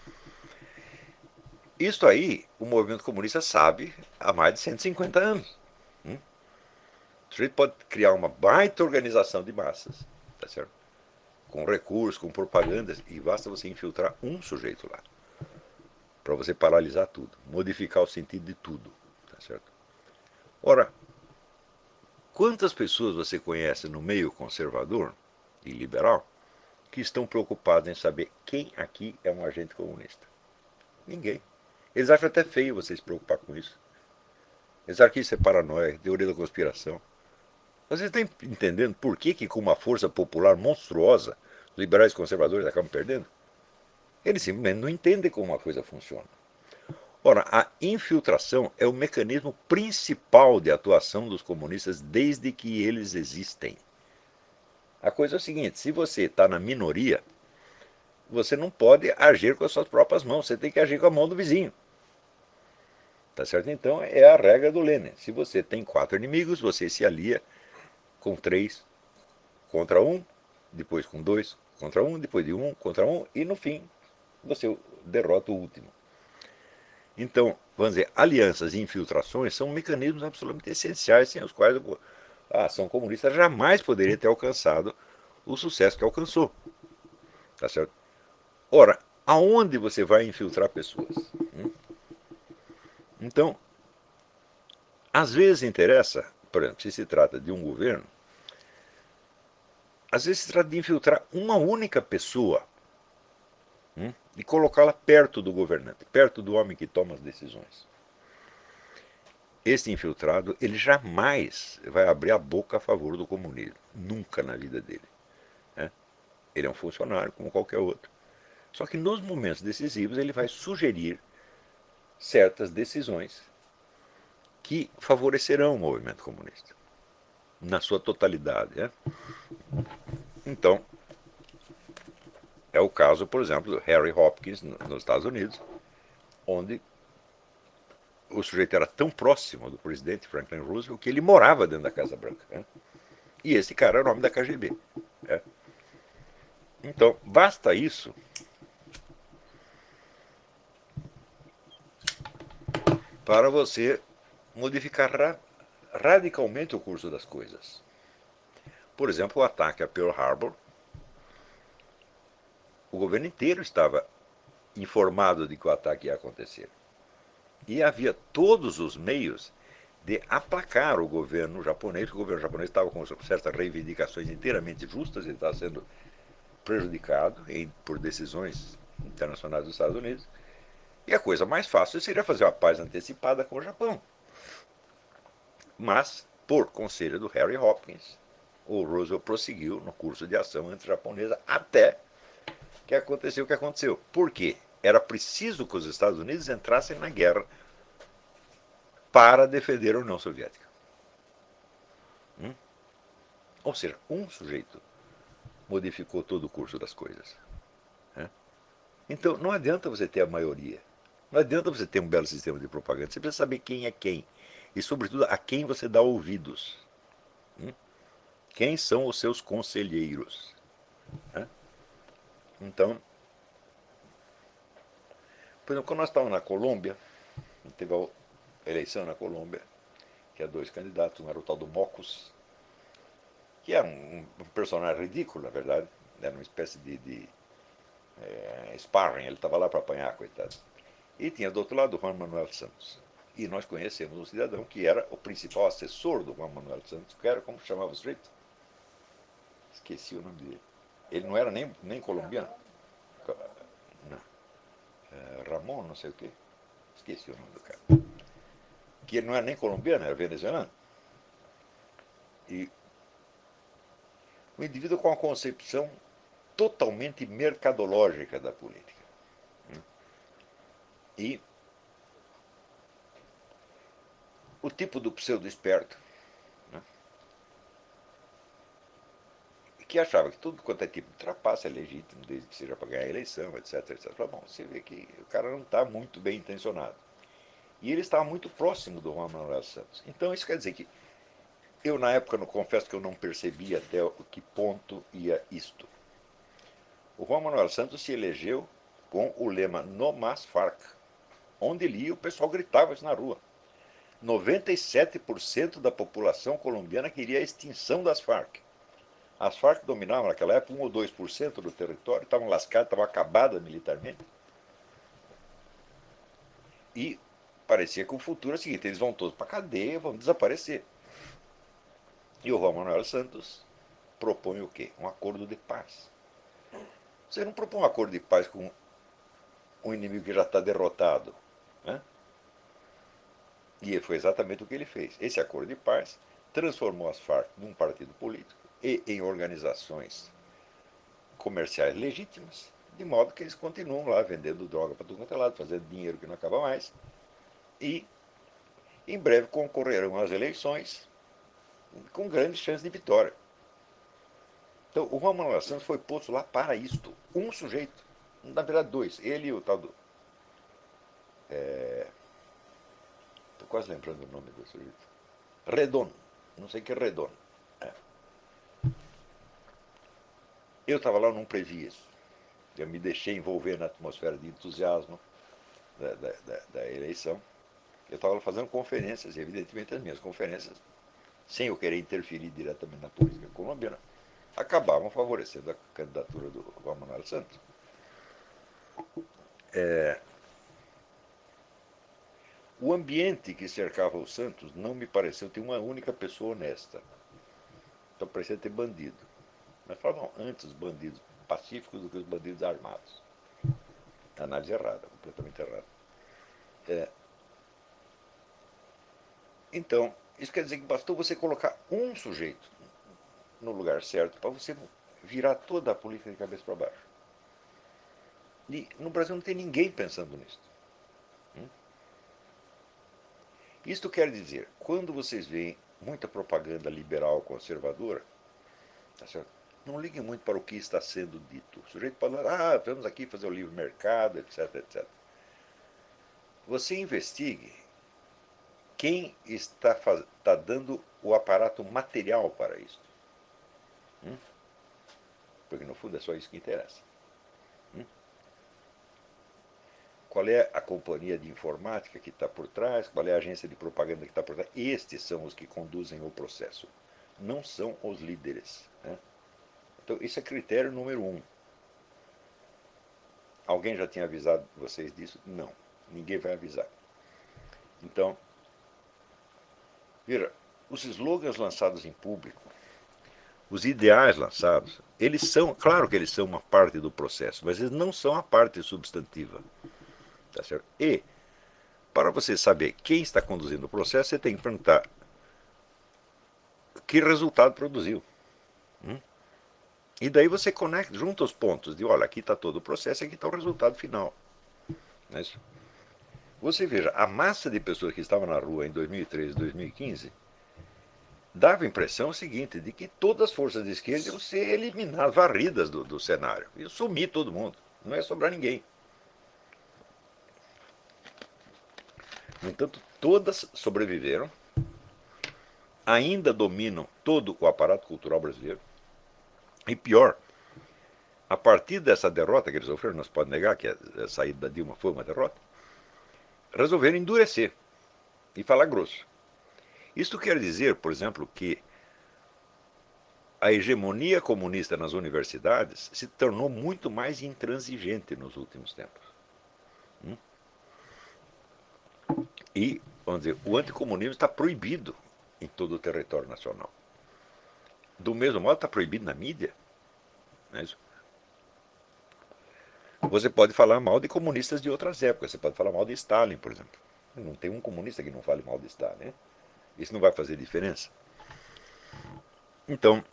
Isso aí o movimento comunista sabe há mais de 150 anos. O sujeito pode criar uma baita organização de massas, tá certo? Com recursos, com propagandas, e basta você infiltrar um sujeito lá para você paralisar tudo, modificar o sentido de tudo, tá certo? Ora, quantas pessoas você conhece no meio conservador e liberal que estão preocupadas em saber quem aqui é um agente comunista? Ninguém. Eles acham até feio você se preocupar com isso. Eles acham que isso é paranoia, teoria da conspiração. Vocês estão entendendo por que com uma força popular monstruosa, os liberais e conservadores acabam perdendo? Eles simplesmente não entendem como uma coisa funciona. Ora, a infiltração é o mecanismo principal de atuação dos comunistas desde que eles existem. A coisa é o seguinte: se você está na minoria, você não pode agir com as suas próprias mãos, você tem que agir com a mão do vizinho. Tá certo? Então é a regra do Lenin. Se você tem 4 inimigos, você se alia com 3 contra um, depois com 2 contra um, depois de um contra um, e no fim você derrota o último. Então, vamos dizer, alianças e infiltrações são mecanismos absolutamente essenciais sem os quais a ação comunista jamais poderia ter alcançado o sucesso que alcançou. Tá certo? Ora, aonde você vai infiltrar pessoas? Então, às vezes interessa, por exemplo, se se trata de um governo, às vezes se trata de infiltrar uma única pessoa e colocá-la perto do governante, perto do homem que toma as decisões. Esse infiltrado, ele jamais vai abrir a boca a favor do comunismo. Nunca na vida dele. Né? Ele é um funcionário como qualquer outro. Só que nos momentos decisivos ele vai sugerir certas decisões que favorecerão o movimento comunista. Na sua totalidade. Né? Então, é o caso, por exemplo, do Harry Hopkins nos Estados Unidos, onde o sujeito era tão próximo do presidente Franklin Roosevelt que ele morava dentro da Casa Branca. Né? E esse cara era o nome da KGB. Né? Então, basta isso para você modificar radicalmente o curso das coisas. Por exemplo, o ataque a Pearl Harbor. O governo inteiro estava informado de que o ataque ia acontecer. E havia todos os meios de aplacar o governo japonês. O governo japonês estava com certas reivindicações inteiramente justas, ele estava sendo prejudicado por decisões internacionais dos Estados Unidos. E a coisa mais fácil seria fazer uma paz antecipada com o Japão. Mas, por conselho do Harry Hopkins, o Roosevelt prosseguiu no curso de ação anti-japonesa até que aconteceu o que aconteceu. Por quê? Era preciso que os Estados Unidos entrassem na guerra para defender a União Soviética. Ou seja, um sujeito modificou todo o curso das coisas. Então, não adianta você ter a maioria. Não adianta você ter um belo sistema de propaganda. Você precisa saber quem é quem. E, sobretudo, a quem você dá ouvidos. Quem são os seus conselheiros. Então, por exemplo, quando nós estávamos na Colômbia, teve a eleição na Colômbia, que é 2 candidatos, um era o tal do Mocos, que era um personagem ridículo, na verdade, era uma espécie de sparring, ele estava lá para apanhar, coitado. E tinha do outro lado o Juan Manuel Santos. E nós conhecemos um cidadão que era o principal assessor do Juan Manuel Santos, que era, como chamava o sujeito? Esqueci o nome dele. Ele não era nem colombiano. Não. Ramon, não sei o quê. Esqueci o nome do cara. Que ele não era nem colombiano, era venezuelano. E um indivíduo com uma concepção totalmente mercadológica da política. E o tipo do pseudo-esperto, que achava que tudo quanto é tipo de trapaça é legítimo, desde que seja para ganhar a eleição, etc, etc. Bom, você vê que o cara não está muito bem intencionado. E ele estava muito próximo do Juan Manuel Santos. Então isso quer dizer que eu, na época, não confesso que eu não percebi até que ponto ia isto. O Juan Manuel Santos se elegeu com o lema No Más Farc. Onde ele ia, o pessoal gritava isso na rua. 97% da população colombiana queria a extinção das Farc. As Farc dominavam naquela época 1 ou 2% do território, estavam lascadas, estavam acabadas militarmente. E parecia que o futuro é o seguinte: eles vão todos para a cadeia, vão desaparecer. E o Juan Manuel Santos propõe o quê? Um acordo de paz. Você não propõe um acordo de paz com um inimigo que já está derrotado. Né? E foi exatamente o que ele fez. Esse acordo de paz transformou as Farc num partido político e em organizações comerciais legítimas, de modo que eles continuam lá vendendo droga para todo quanto é lado, fazendo dinheiro que não acaba mais, e em breve concorrerão às eleições com grandes chances de vitória. Então, o Juan Manuel Santos foi posto lá para isto. Um sujeito, na verdade dois, ele e o tal do. Estou quase lembrando o nome do sujeito. Redon, não sei o que é Redon. É. Eu estava lá, eu não previ isso. Eu me deixei envolver na atmosfera de entusiasmo da eleição. Eu estava fazendo conferências, e evidentemente as minhas conferências, sem eu querer interferir diretamente na política colombiana, acabavam favorecendo a candidatura do Juan Manuel Santos. O ambiente que cercava o Santos não me pareceu ter uma única pessoa honesta. Então parecia ter bandido. Mas falavam antes os bandidos pacíficos do que os bandidos armados. Análise errada, completamente errada. É, então, isso quer dizer que bastou você colocar um sujeito no lugar certo para você virar toda a política de cabeça para baixo. E no Brasil não tem ninguém pensando nisso. Isto quer dizer, quando vocês veem muita propaganda liberal conservadora, tá certo? Não liguem muito para o que está sendo dito. O sujeito pode falar, vamos aqui fazer o livre mercado, etc, etc. Você investigue quem está dando o aparato material para isso. Porque no fundo é só isso que interessa. Qual é a companhia de informática que está por trás, qual é a agência de propaganda que está por trás. Estes são os que conduzem o processo, não são os líderes. Né? Então, isso é critério número um. Alguém já tinha avisado vocês disso? Não, ninguém vai avisar. Então, veja, os slogans lançados em público, os ideais lançados, eles são, claro que eles são uma parte do processo, mas eles não são a parte substantiva. Tá certo? E, para você saber quem está conduzindo o processo, você tem que perguntar que resultado produziu. E daí você conecta, junta os pontos de, olha, aqui está todo o processo e aqui está o resultado final. Não é isso? Você veja, a massa de pessoas que estavam na rua em 2013 e 2015 dava a impressão seguinte, de que todas as forças de esquerda iam ser eliminadas, varridas do cenário. Ia sumir todo mundo, não ia sobrar ninguém. No entanto, todas sobreviveram, ainda dominam todo o aparato cultural brasileiro. E pior, a partir dessa derrota que eles sofreram, não se pode negar que a saída da Dilma foi uma derrota, resolveram endurecer e falar grosso. Isto quer dizer, por exemplo, que a hegemonia comunista nas universidades se tornou muito mais intransigente nos últimos tempos. E, vamos dizer, o anticomunismo está proibido em todo o território nacional. Do mesmo modo, está proibido na mídia. Não é isso? Você pode falar mal de comunistas de outras épocas. Você pode falar mal de Stalin, por exemplo. Não tem um comunista que não fale mal de Stalin. Né? Isso não vai fazer diferença. Então,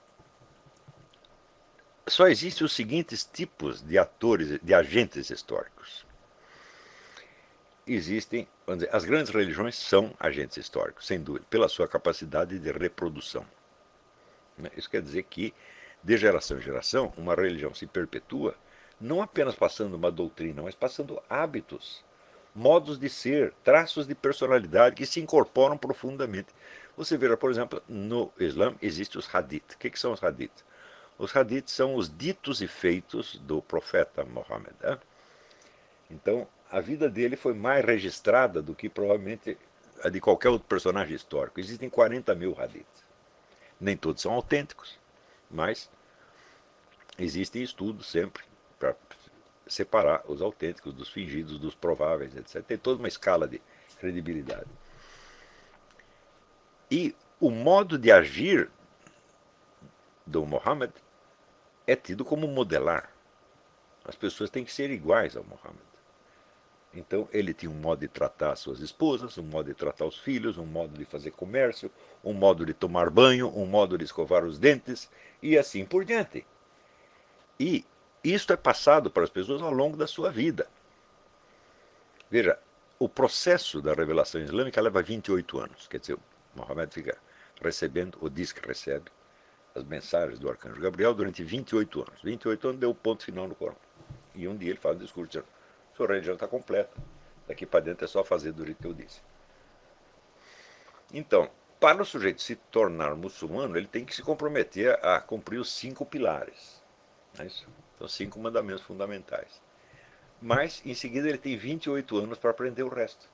só existem os seguintes tipos de atores, de agentes históricos. Existem, vamos dizer, as grandes religiões são agentes históricos, sem dúvida, pela sua capacidade de reprodução. Isso quer dizer que, de geração em geração, uma religião se perpetua não apenas passando uma doutrina, mas passando hábitos, modos de ser, traços de personalidade que se incorporam profundamente. Você verá, por exemplo, no Islã existem os hadith. O que são os hadith? Os hadith são os ditos e feitos do profeta Muhammad. Né? Então, a vida dele foi mais registrada do que provavelmente a de qualquer outro personagem histórico. Existem 40 mil hadiths. Nem todos são autênticos, mas existem estudos sempre para separar os autênticos dos fingidos, dos prováveis, etc. Tem toda uma escala de credibilidade. E o modo de agir do Muhammad é tido como modelar. As pessoas têm que ser iguais ao Muhammad. Então ele tinha um modo de tratar as suas esposas, um modo de tratar os filhos, um modo de fazer comércio, um modo de tomar banho, um modo de escovar os dentes e assim por diante. E isto é passado para as pessoas ao longo da sua vida. Veja, o processo da revelação islâmica leva 28 anos. Quer dizer, Mohammed fica recebendo, ou diz que recebe, as mensagens do arcanjo Gabriel durante 28 anos. 28 anos deu o ponto final no Corão. E um dia ele faz um discurso dizendo: sua religião está completa. Daqui para dentro é só fazer do jeito que eu disse. Então, para o sujeito se tornar muçulmano, ele tem que se comprometer a cumprir os 5 pilares. Não é isso? São 5 mandamentos fundamentais. Mas, em seguida, ele tem 28 anos para aprender o resto.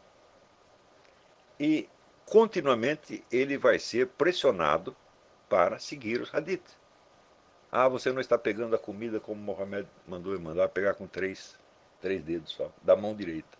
E, continuamente, ele vai ser pressionado para seguir os hadiths. Ah, você não está pegando a comida como Mohammed mandou eu mandar pegar com três dedos só, da mão direita.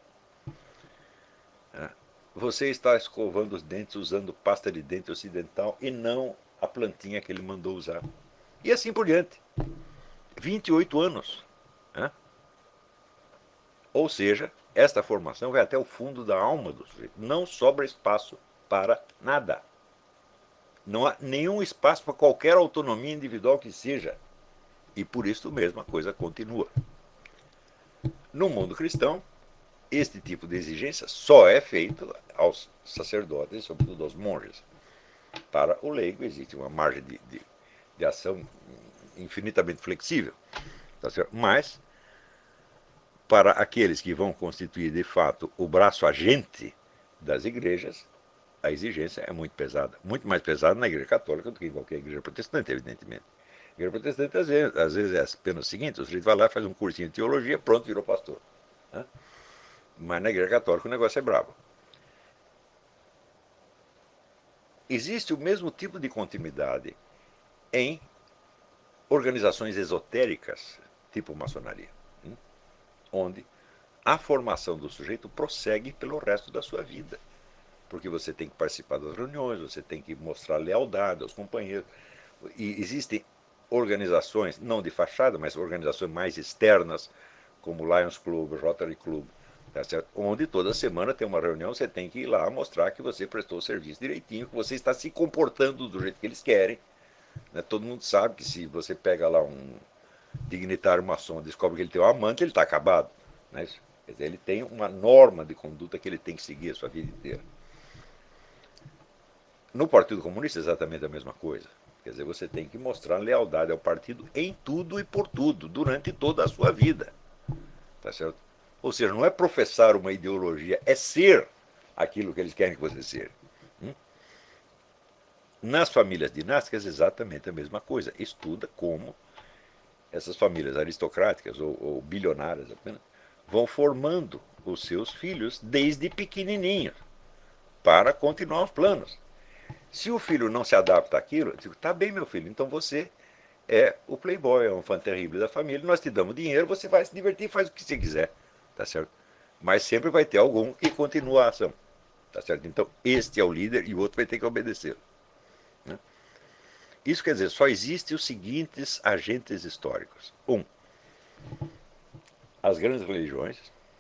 Você está escovando os dentes usando pasta de dente ocidental e não a plantinha que ele mandou usar. E assim por diante. 28 anos. Né? Ou seja, esta formação vai até o fundo da alma do sujeito. Não sobra espaço para nada. Não há nenhum espaço para qualquer autonomia individual que seja. E por isso mesmo a coisa continua. No mundo cristão, este tipo de exigência só é feito aos sacerdotes, sobretudo aos monges. Para o leigo existe uma margem de ação infinitamente flexível. Tá certo? Mas, para aqueles que vão constituir de fato o braço agente das igrejas, a exigência é muito pesada. Muito mais pesada na igreja católica do que em qualquer igreja protestante, evidentemente. A igreja protestante, às vezes é apenas o seguinte: o sujeito vai lá, faz um cursinho de teologia, pronto, virou pastor. Né? Mas na igreja católica o negócio é brabo. Existe o mesmo tipo de continuidade em organizações esotéricas, tipo maçonaria, onde a formação do sujeito prossegue pelo resto da sua vida. Porque você tem que participar das reuniões, você tem que mostrar lealdade aos companheiros. E existem organizações, não de fachada, mas organizações mais externas, como Lions Club, Rotary Club, tá certo? Onde toda semana tem uma reunião, você tem que ir lá mostrar que você prestou o serviço direitinho, que você está se comportando do jeito que eles querem. Né? Todo mundo sabe que se você pega lá um dignitário maçom e descobre que ele tem um amante, ele está acabado. Né? Quer dizer, ele tem uma norma de conduta que ele tem que seguir a sua vida inteira. No Partido Comunista é exatamente a mesma coisa. Quer dizer, você tem que mostrar lealdade ao partido em tudo e por tudo, durante toda a sua vida. Tá certo? Ou seja, não é professar uma ideologia, é ser aquilo que eles querem que você seja. Nas famílias dinásticas, exatamente a mesma coisa. Estuda como essas famílias aristocráticas ou bilionárias apenas vão formando os seus filhos desde pequenininhos para continuar os planos. Se o filho não se adapta àquilo, eu digo: tá bem, meu filho, então você é o playboy, é um fã terrível da família, nós te damos dinheiro, você vai se divertir e faz o que você quiser, tá certo? Mas sempre vai ter algum que continua a ação, tá certo? Então este é o líder e o outro vai ter que obedecer. Né? Isso quer dizer, só existem os seguintes agentes históricos. As grandes religiões,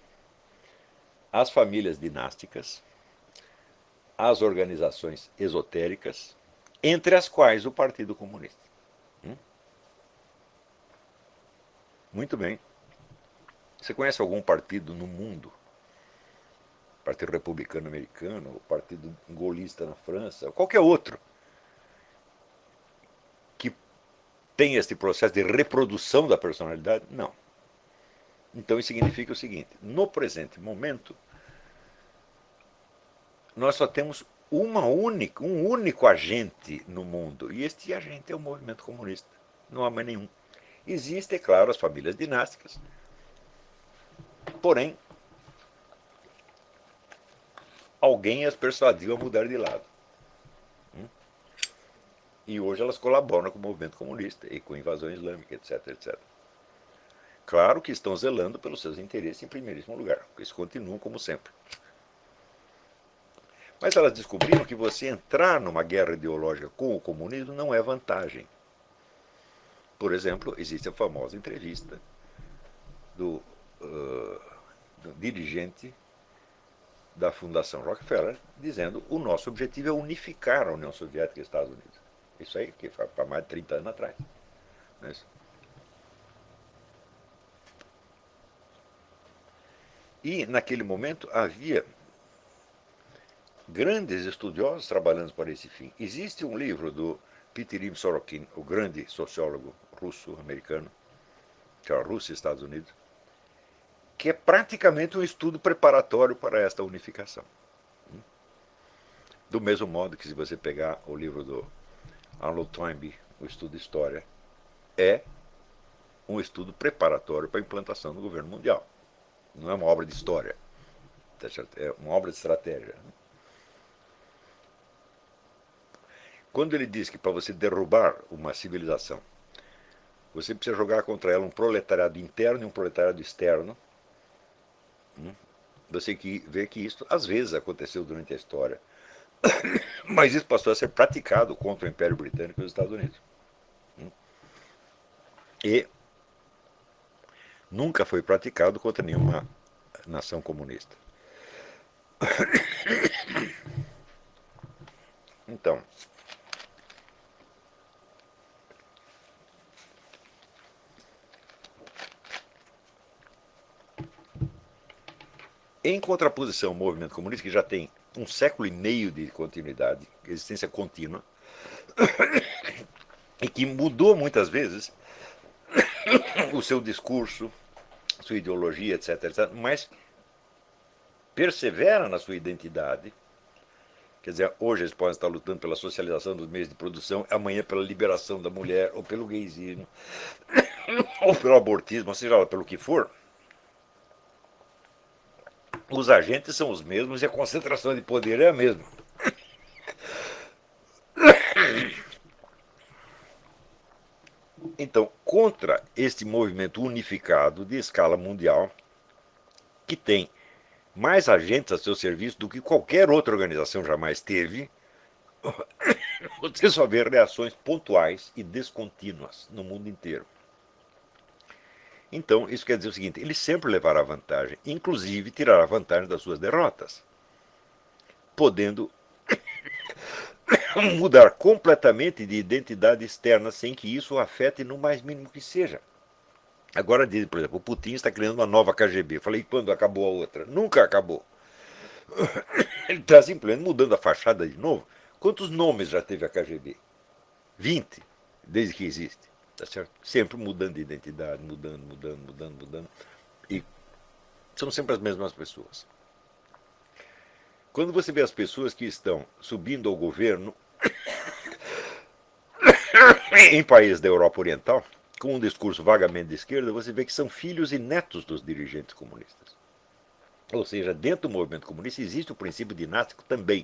as famílias dinásticas, as organizações esotéricas, entre as quais o Partido Comunista. Muito bem. Você conhece algum partido no mundo? Partido Republicano Americano, o Partido Gaullista na França, qualquer outro, que tem este processo de reprodução da personalidade? Não. Então isso significa o seguinte: no presente momento, nós só temos um único agente no mundo, e este agente é o movimento comunista. Não há mais nenhum. Existem, é claro, as famílias dinásticas, porém, alguém as persuadiu a mudar de lado. E hoje elas colaboram com o movimento comunista e com a invasão islâmica, etc, etc. Claro que estão zelando pelos seus interesses em primeiríssimo lugar. Eles continuam como sempre. Mas elas descobriram que você entrar numa guerra ideológica com o comunismo não é vantagem. Por exemplo, existe a famosa entrevista do dirigente da Fundação Rockefeller, dizendo o nosso objetivo é unificar a União Soviética e os Estados Unidos. Isso aí que foi para mais de 30 anos atrás. Não é isso? E naquele momento havia grandes estudiosos trabalhando para esse fim. Existe um livro do Peter Sorokin, o grande sociólogo russo-americano, que é a Rússia e Estados Unidos, que é praticamente um estudo preparatório para esta unificação. Do mesmo modo que se você pegar o livro do Arnold Toynbee, o estudo de história, é um estudo preparatório para a implantação do governo mundial. Não é uma obra de história, é uma obra de estratégia. Quando ele diz que para você derrubar uma civilização, você precisa jogar contra ela um proletariado interno e um proletariado externo, você vê que isso às vezes aconteceu durante a história, mas isso passou a ser praticado contra o Império Britânico e os Estados Unidos. E nunca foi praticado contra nenhuma nação comunista. Então, em contraposição ao movimento comunista, que já tem um século e meio de continuidade, existência contínua, e que mudou muitas vezes o seu discurso, sua ideologia, etc, etc, mas persevera na sua identidade. Quer dizer, hoje eles podem estar lutando pela socialização dos meios de produção, amanhã pela liberação da mulher, ou pelo gaysismo, ou pelo abortismo, ou seja lá, pelo que for. Os agentes são os mesmos e a concentração de poder é a mesma. Então, contra este movimento unificado de escala mundial, que tem mais agentes a seu serviço do que qualquer outra organização jamais teve, você só vê reações pontuais e descontínuas no mundo inteiro. Então, isso quer dizer o seguinte, ele sempre levará vantagem, inclusive tirará vantagem das suas derrotas, podendo mudar completamente de identidade externa sem que isso o afete no mais mínimo que seja. Agora, por exemplo, o Putin está criando uma nova KGB. Eu falei, quando acabou a outra? Nunca acabou. Ele está simplesmente mudando a fachada de novo. Quantos nomes já teve a KGB? 20, desde que existe. Tá certo? Sempre mudando de identidade, mudando. E são sempre as mesmas pessoas. Quando você vê as pessoas que estão subindo ao governo em países da Europa Oriental, com um discurso vagamente de esquerda, você vê que são filhos e netos dos dirigentes comunistas. Ou seja, dentro do movimento comunista existe o princípio dinástico também.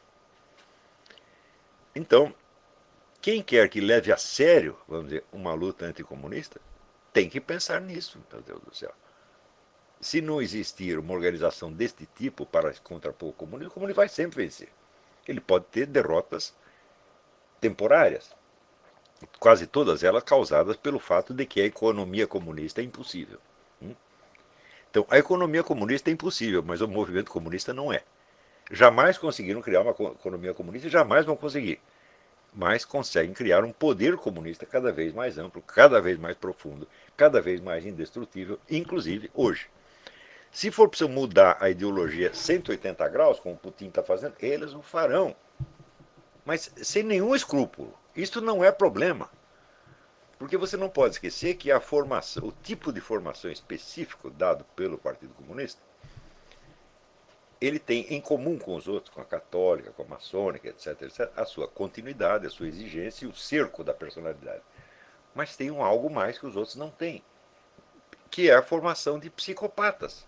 Então, quem quer que leve a sério, vamos dizer, uma luta anticomunista, tem que pensar nisso, meu Deus do céu. Se não existir uma organização deste tipo para se contrapor o comunismo vai sempre vencer. Ele pode ter derrotas temporárias, quase todas elas causadas pelo fato de que a economia comunista é impossível. Então, a economia comunista é impossível, mas o movimento comunista não é. Jamais conseguiram criar uma economia comunista e jamais vão conseguir. Mas conseguem criar um poder comunista cada vez mais amplo, cada vez mais profundo, cada vez mais indestrutível, inclusive hoje. Se for preciso mudar a ideologia 180 graus, como o Putin está fazendo, eles o farão. Mas sem nenhum escrúpulo. Isto não é problema. Porque você não pode esquecer que a formação, o tipo de formação específico dado pelo Partido Comunista, ele tem em comum com os outros, com a católica, com a maçônica, etc, etc, a sua continuidade, a sua exigência e o cerco da personalidade. Mas tem algo mais que os outros não têm, que é a formação de psicopatas.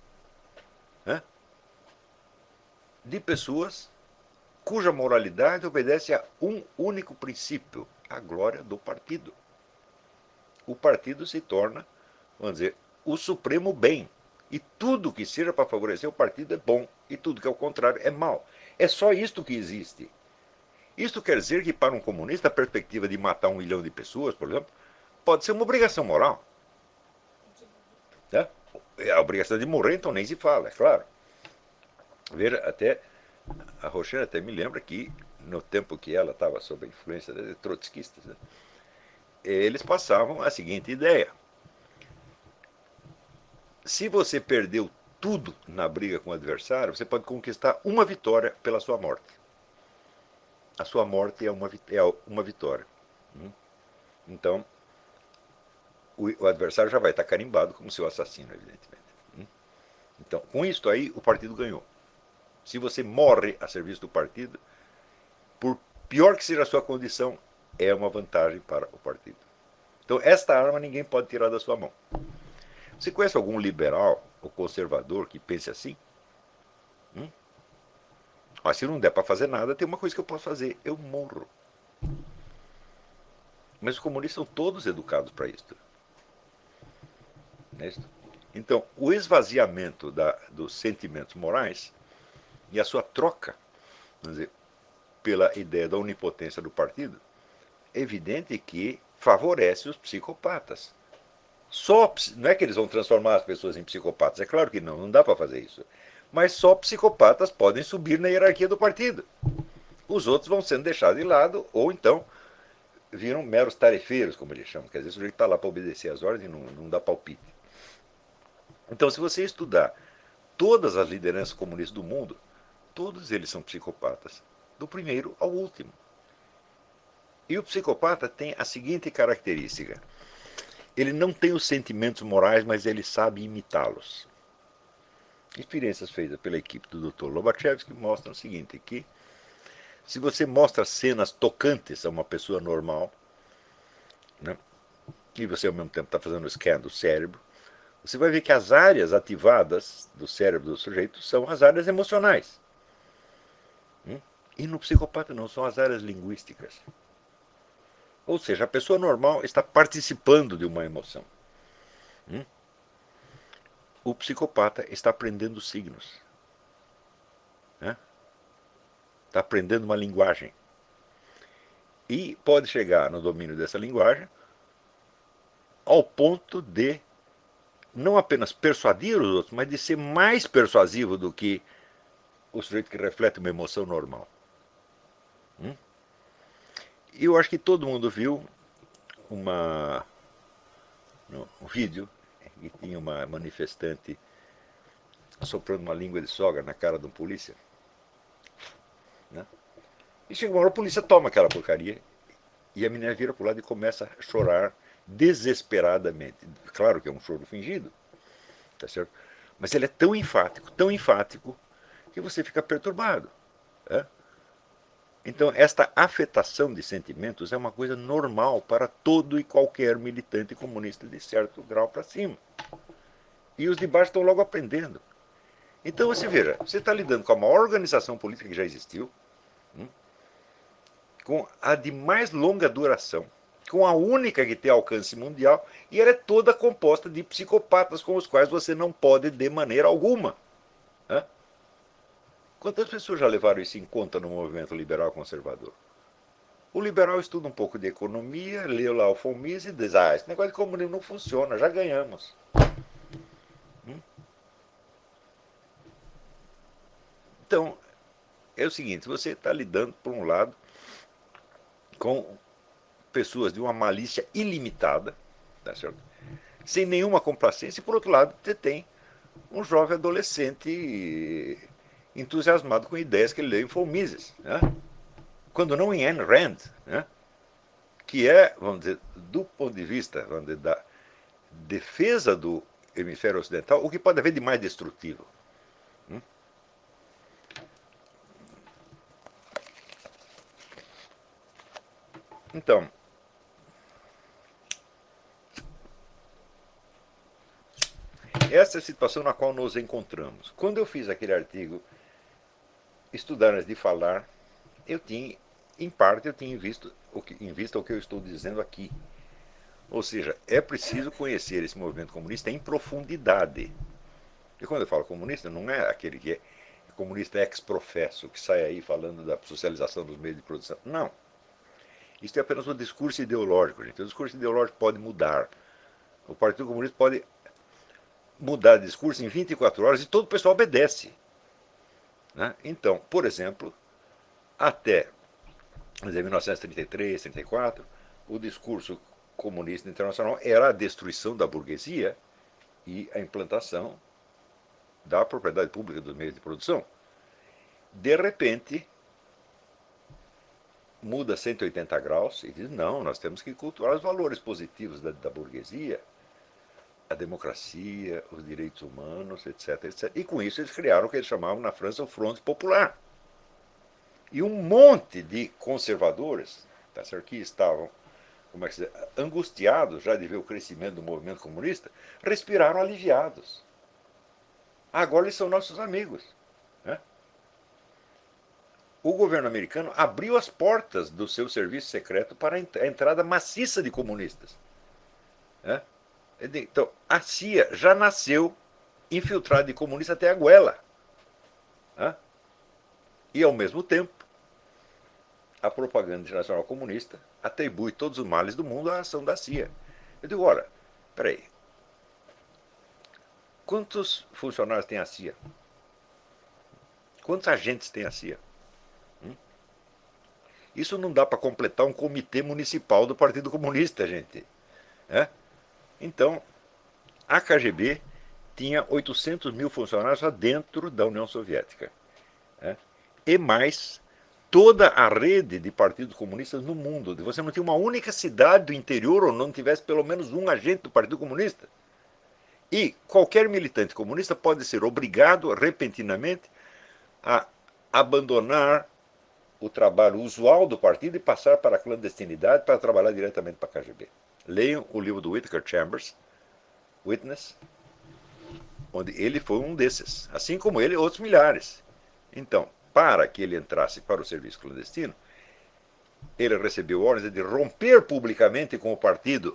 De pessoas cuja moralidade obedece a um único princípio, a glória do partido. O partido se torna, vamos dizer, o supremo bem. E tudo que seja para favorecer o partido é bom, e tudo que é o contrário é mal. É só isto que existe. Isto quer dizer que para um comunista a perspectiva de matar 1 milhão de pessoas, por exemplo, pode ser uma obrigação moral. a obrigação de morrer, então nem se fala, é claro. Veja, até a Roxana até me lembra que no tempo que ela estava sob a influência de trotskistas, né, eles passavam a seguinte ideia: se você perdeu tudo na briga com o adversário, você pode conquistar uma vitória pela sua morte. A sua morte é uma vitória. Então, o adversário já vai estar carimbado como seu assassino, evidentemente. Então, com isso aí, o partido ganhou. Se você morre a serviço do partido, por pior que seja a sua condição, é uma vantagem para o partido. Então, esta arma ninguém pode tirar da sua mão. Você conhece algum liberal ou conservador que pense assim? Mas se não der para fazer nada, tem uma coisa que eu posso fazer: eu morro. Mas os comunistas são todos educados para isso. Então, o esvaziamento dos sentimentos morais e a sua troca, vamos dizer, pela ideia da onipotência do partido, é evidente que favorece os psicopatas. Não é que eles vão transformar as pessoas em psicopatas, é claro que não, não dá para fazer isso. Mas só psicopatas podem subir na hierarquia do partido. Os outros vão sendo deixados de lado, ou então viram meros tarefeiros, como eles chamam. Quer dizer, o sujeito está lá para obedecer às ordens e não dá palpite. Então, se você estudar todas as lideranças comunistas do mundo, todos eles são psicopatas, do primeiro ao último. E o psicopata tem a seguinte característica: ele não tem os sentimentos morais, mas ele sabe imitá-los. Experiências feitas pela equipe do Dr. Lobachevsky mostram o seguinte, que se você mostra cenas tocantes a uma pessoa normal, né, e você ao mesmo tempo está fazendo um scan do cérebro, você vai ver que as áreas ativadas do cérebro do sujeito são as áreas emocionais. E no psicopata não, são as áreas linguísticas. Ou seja, a pessoa normal está participando de uma emoção. O psicopata está aprendendo signos. Está aprendendo uma linguagem. E pode chegar no domínio dessa linguagem ao ponto de não apenas persuadir os outros, mas de ser mais persuasivo do que o sujeito que reflete uma emoção normal. E eu acho que todo mundo viu um vídeo que tinha uma manifestante assoprando uma língua de sogra na cara de um polícia. Né? E chega uma hora, a polícia toma aquela porcaria e a menina vira para o lado e começa a chorar desesperadamente. Claro que é um choro fingido, tá certo? Mas ele é tão enfático, que você fica perturbado. Né? Então, esta afetação de sentimentos é uma coisa normal para todo e qualquer militante comunista de certo grau para cima. E os de baixo estão logo aprendendo. Então, você veja, você está lidando com a maior organização política que já existiu, com a de mais longa duração, com a única que tem alcance mundial, e ela é toda composta de psicopatas com os quais você não pode de maneira alguma. Quantas pessoas já levaram isso em conta no movimento liberal conservador? O liberal estuda um pouco de economia, lê lá o von Mises e diz: esse negócio de comunismo não funciona, já ganhamos. Então, é o seguinte, você está lidando, por um lado, com pessoas de uma malícia ilimitada, tá certo? Sem nenhuma complacência, e por outro lado, você tem um jovem adolescente entusiasmado com ideias que ele leu em von Mises, né? Quando não em Ayn Rand, né? Que é, vamos dizer, do ponto de vista, vamos dizer, da defesa do hemisfério ocidental, o que pode haver de mais destrutivo. Então, essa é a situação na qual nos encontramos. Quando eu fiz aquele artigo Estudar de Falar, eu tinha, em parte, eu tinha em vista o que eu estou dizendo aqui. Ou seja, é preciso conhecer esse movimento comunista em profundidade. E quando eu falo comunista, não é aquele que é comunista ex-professo, que sai aí falando da socialização dos meios de produção. Não. Isso é apenas um discurso ideológico, gente. O discurso ideológico pode mudar. O Partido Comunista pode mudar de discurso em 24 horas e todo o pessoal obedece. Né? Então, por exemplo, até 1933, 34, o discurso comunista internacional era a destruição da burguesia e a implantação da propriedade pública dos meios de produção. De repente, muda 180 graus e diz, não, nós temos que cultuar os valores positivos da burguesia, a democracia, os direitos humanos, etc, etc. E com isso eles criaram o que eles chamavam na França o Front Popular. E um monte de conservadores, tá certo, que estavam, como é que se diz, angustiados já de ver o crescimento do movimento comunista, respiraram aliviados. Agora eles são nossos amigos. Né? O governo americano abriu as portas do seu serviço secreto para a entrada maciça de comunistas. Né? Então, a CIA já nasceu infiltrada de comunista até a goela. Né? E, ao mesmo tempo, a propaganda internacional comunista atribui todos os males do mundo à ação da CIA. Eu digo, ora, peraí, quantos funcionários tem a CIA? Quantos agentes tem a CIA? Isso não dá para completar um comitê municipal do Partido Comunista, gente. É? Então, a KGB tinha 800 mil funcionários só dentro da União Soviética. É? E mais toda a rede de partidos comunistas no mundo. Você não tinha uma única cidade do interior onde não tivesse pelo menos um agente do Partido Comunista. E qualquer militante comunista pode ser obrigado repentinamente a abandonar o trabalho usual do partido e passar para a clandestinidade para trabalhar diretamente para a KGB. Leiam o livro do Whittaker Chambers, Witness, onde ele foi um desses, assim como ele outros milhares. Então, para que ele entrasse para o serviço clandestino, ele recebeu ordens de romper publicamente com o partido,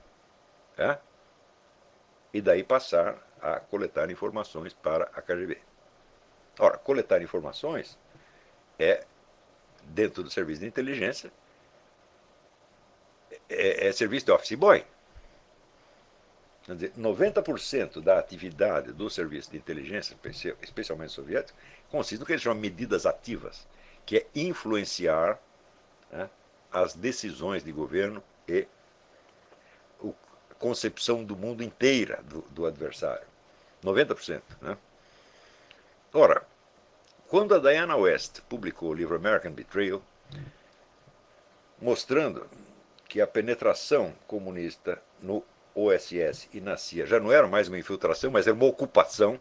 e daí passar a coletar informações para a KGB. Ora, coletar informações é, dentro do serviço de inteligência, é serviço de office boy. Quer dizer, 90% da atividade do serviço de inteligência, especialmente soviético, consiste no que eles chamam de medidas ativas, que é influenciar, né, as decisões de governo e a concepção do mundo inteira do adversário. 90%. Né? Ora, quando a Diana West publicou o livro American Betrayal, mostrando que a penetração comunista no OSS e na CIA já não era mais uma infiltração, mas era uma ocupação,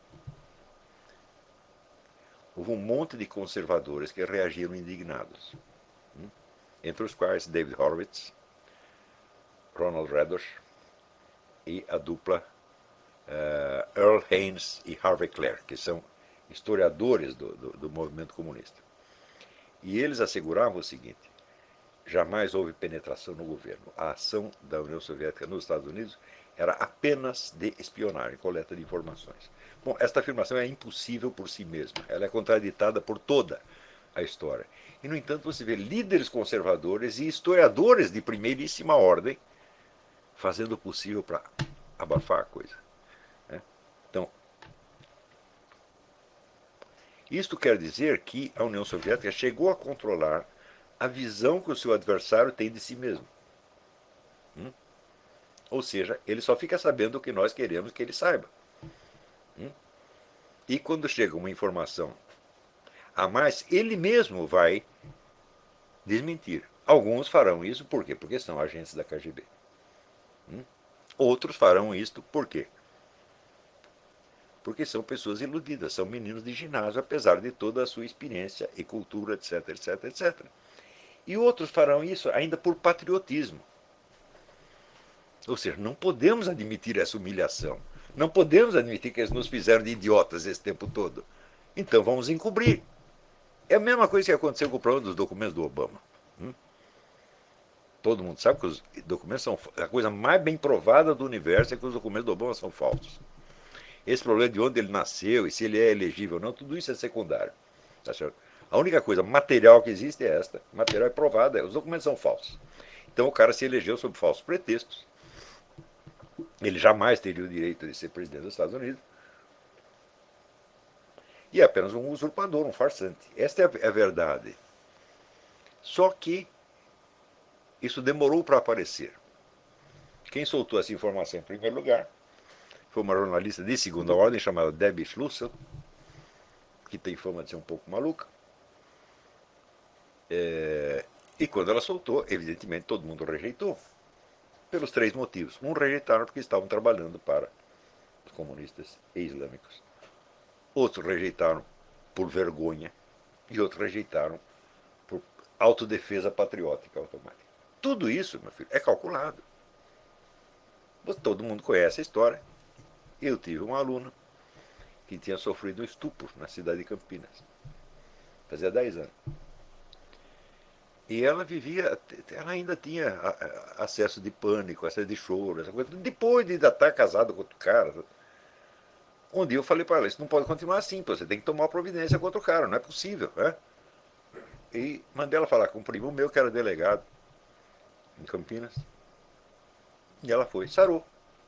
houve um monte de conservadores que reagiram indignados, entre os quais David Horowitz, Ronald Radosh e a dupla Earl Haynes e Harvey Clare, que são historiadores do movimento comunista. E eles asseguravam o seguinte: jamais houve penetração no governo. A ação da União Soviética nos Estados Unidos era apenas de espionagem, coleta de informações. Bom, esta afirmação é impossível por si mesma. Ela é contraditada por toda a história. E, no entanto, você vê líderes conservadores e historiadores de primeiríssima ordem fazendo o possível para abafar a coisa. Então, isto quer dizer que a União Soviética chegou a controlar a visão que o seu adversário tem de si mesmo. Ou seja, ele só fica sabendo o que nós queremos que ele saiba. E quando chega uma informação a mais, ele mesmo vai desmentir. Alguns farão isso por quê? Porque são agentes da KGB. Outros farão isto por quê? Porque são pessoas iludidas, são meninos de ginásio, apesar de toda a sua experiência e cultura, etc, etc, etc. E outros farão isso ainda por patriotismo. Ou seja, não podemos admitir essa humilhação. Não podemos admitir que eles nos fizeram de idiotas esse tempo todo. Então vamos encobrir. É a mesma coisa que aconteceu com o problema dos documentos do Obama. Todo mundo sabe que os documentos são... A coisa mais bem provada do universo é que os documentos do Obama são falsos. Esse problema de onde ele nasceu e se ele é elegível ou não, tudo isso é secundário. Tá certo? A única coisa material que existe é esta. Material é provada, os documentos são falsos. Então o cara se elegeu sob falsos pretextos. Ele jamais teria o direito de ser presidente dos Estados Unidos. E é apenas um usurpador, um farsante. Esta é a verdade. Só que isso demorou para aparecer. Quem soltou essa informação em primeiro lugar foi uma jornalista de segunda ordem chamada Debbie Schlussel, que tem fama de ser um pouco maluca. E quando ela soltou, evidentemente todo mundo rejeitou. Pelos três motivos. Um, rejeitaram porque estavam trabalhando para os comunistas e islâmicos. Outros rejeitaram por vergonha. E outros rejeitaram por autodefesa patriótica automática. Tudo isso, meu filho, é calculado. Todo mundo conhece a história. Eu tive uma aluna que tinha sofrido um estupro na cidade de Campinas. Fazia 10 anos. E ela vivia, ela ainda tinha acesso de pânico, acesso de choro, essa coisa. Depois de ainda estar casado com outro cara. Um dia eu falei para ela, isso não pode continuar assim, você tem que tomar providência com outro cara, não é possível, né? E mandei ela falar com um primo meu que era delegado em Campinas. E ela foi, sarou.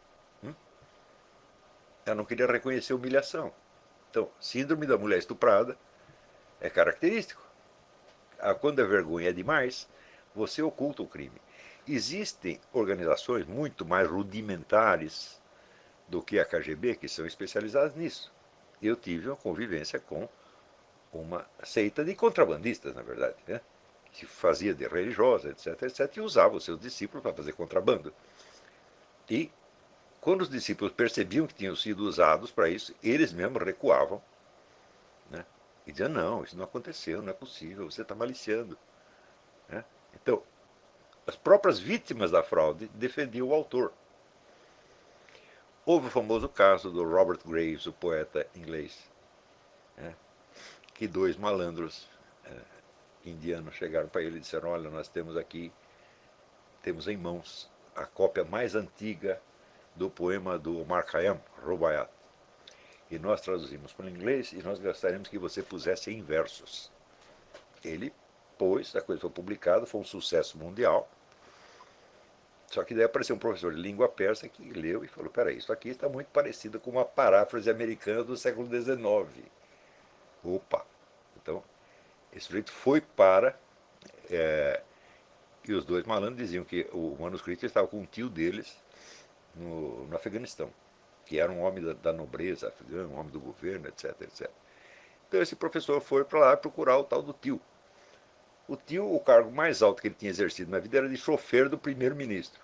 Ela não queria reconhecer humilhação. Então, síndrome da mulher estuprada é característico. Quando a vergonha é demais, você oculta o crime. Existem organizações muito mais rudimentares do que a KGB que são especializadas nisso. Eu tive uma convivência com uma seita de contrabandistas, na verdade, né? Que fazia de religiosa, etc, etc, e usava os seus discípulos para fazer contrabando. E quando os discípulos percebiam que tinham sido usados para isso, eles mesmos recuavam, né? E diziam, não, isso não aconteceu, não é possível, você está maliciando, né? Então, as próprias vítimas da fraude defendiam o autor. Houve o famoso caso do Robert Graves, o poeta inglês, né? Que dois malandros indianos chegaram para ele e disseram, olha, nós temos aqui, temos em mãos a cópia mais antiga do poema do Omar Khayyam, Rubaiyat. E nós traduzimos para o inglês e nós gostaríamos que você pusesse em versos. Ele pôs, a coisa foi publicada, foi um sucesso mundial. Só que daí apareceu um professor de língua persa que leu e falou, peraí, isso aqui está muito parecido com uma paráfrase americana do século XIX. Opa! Então, esse sujeito foi para... e os dois malandros diziam que o manuscrito estava com um tio deles no Afeganistão, que era um homem da nobreza afegã, um homem do governo, etc, etc. Então esse professor foi para lá procurar o tal do tio. O tio, o cargo mais alto que ele tinha exercido na vida era de chofer do primeiro-ministro.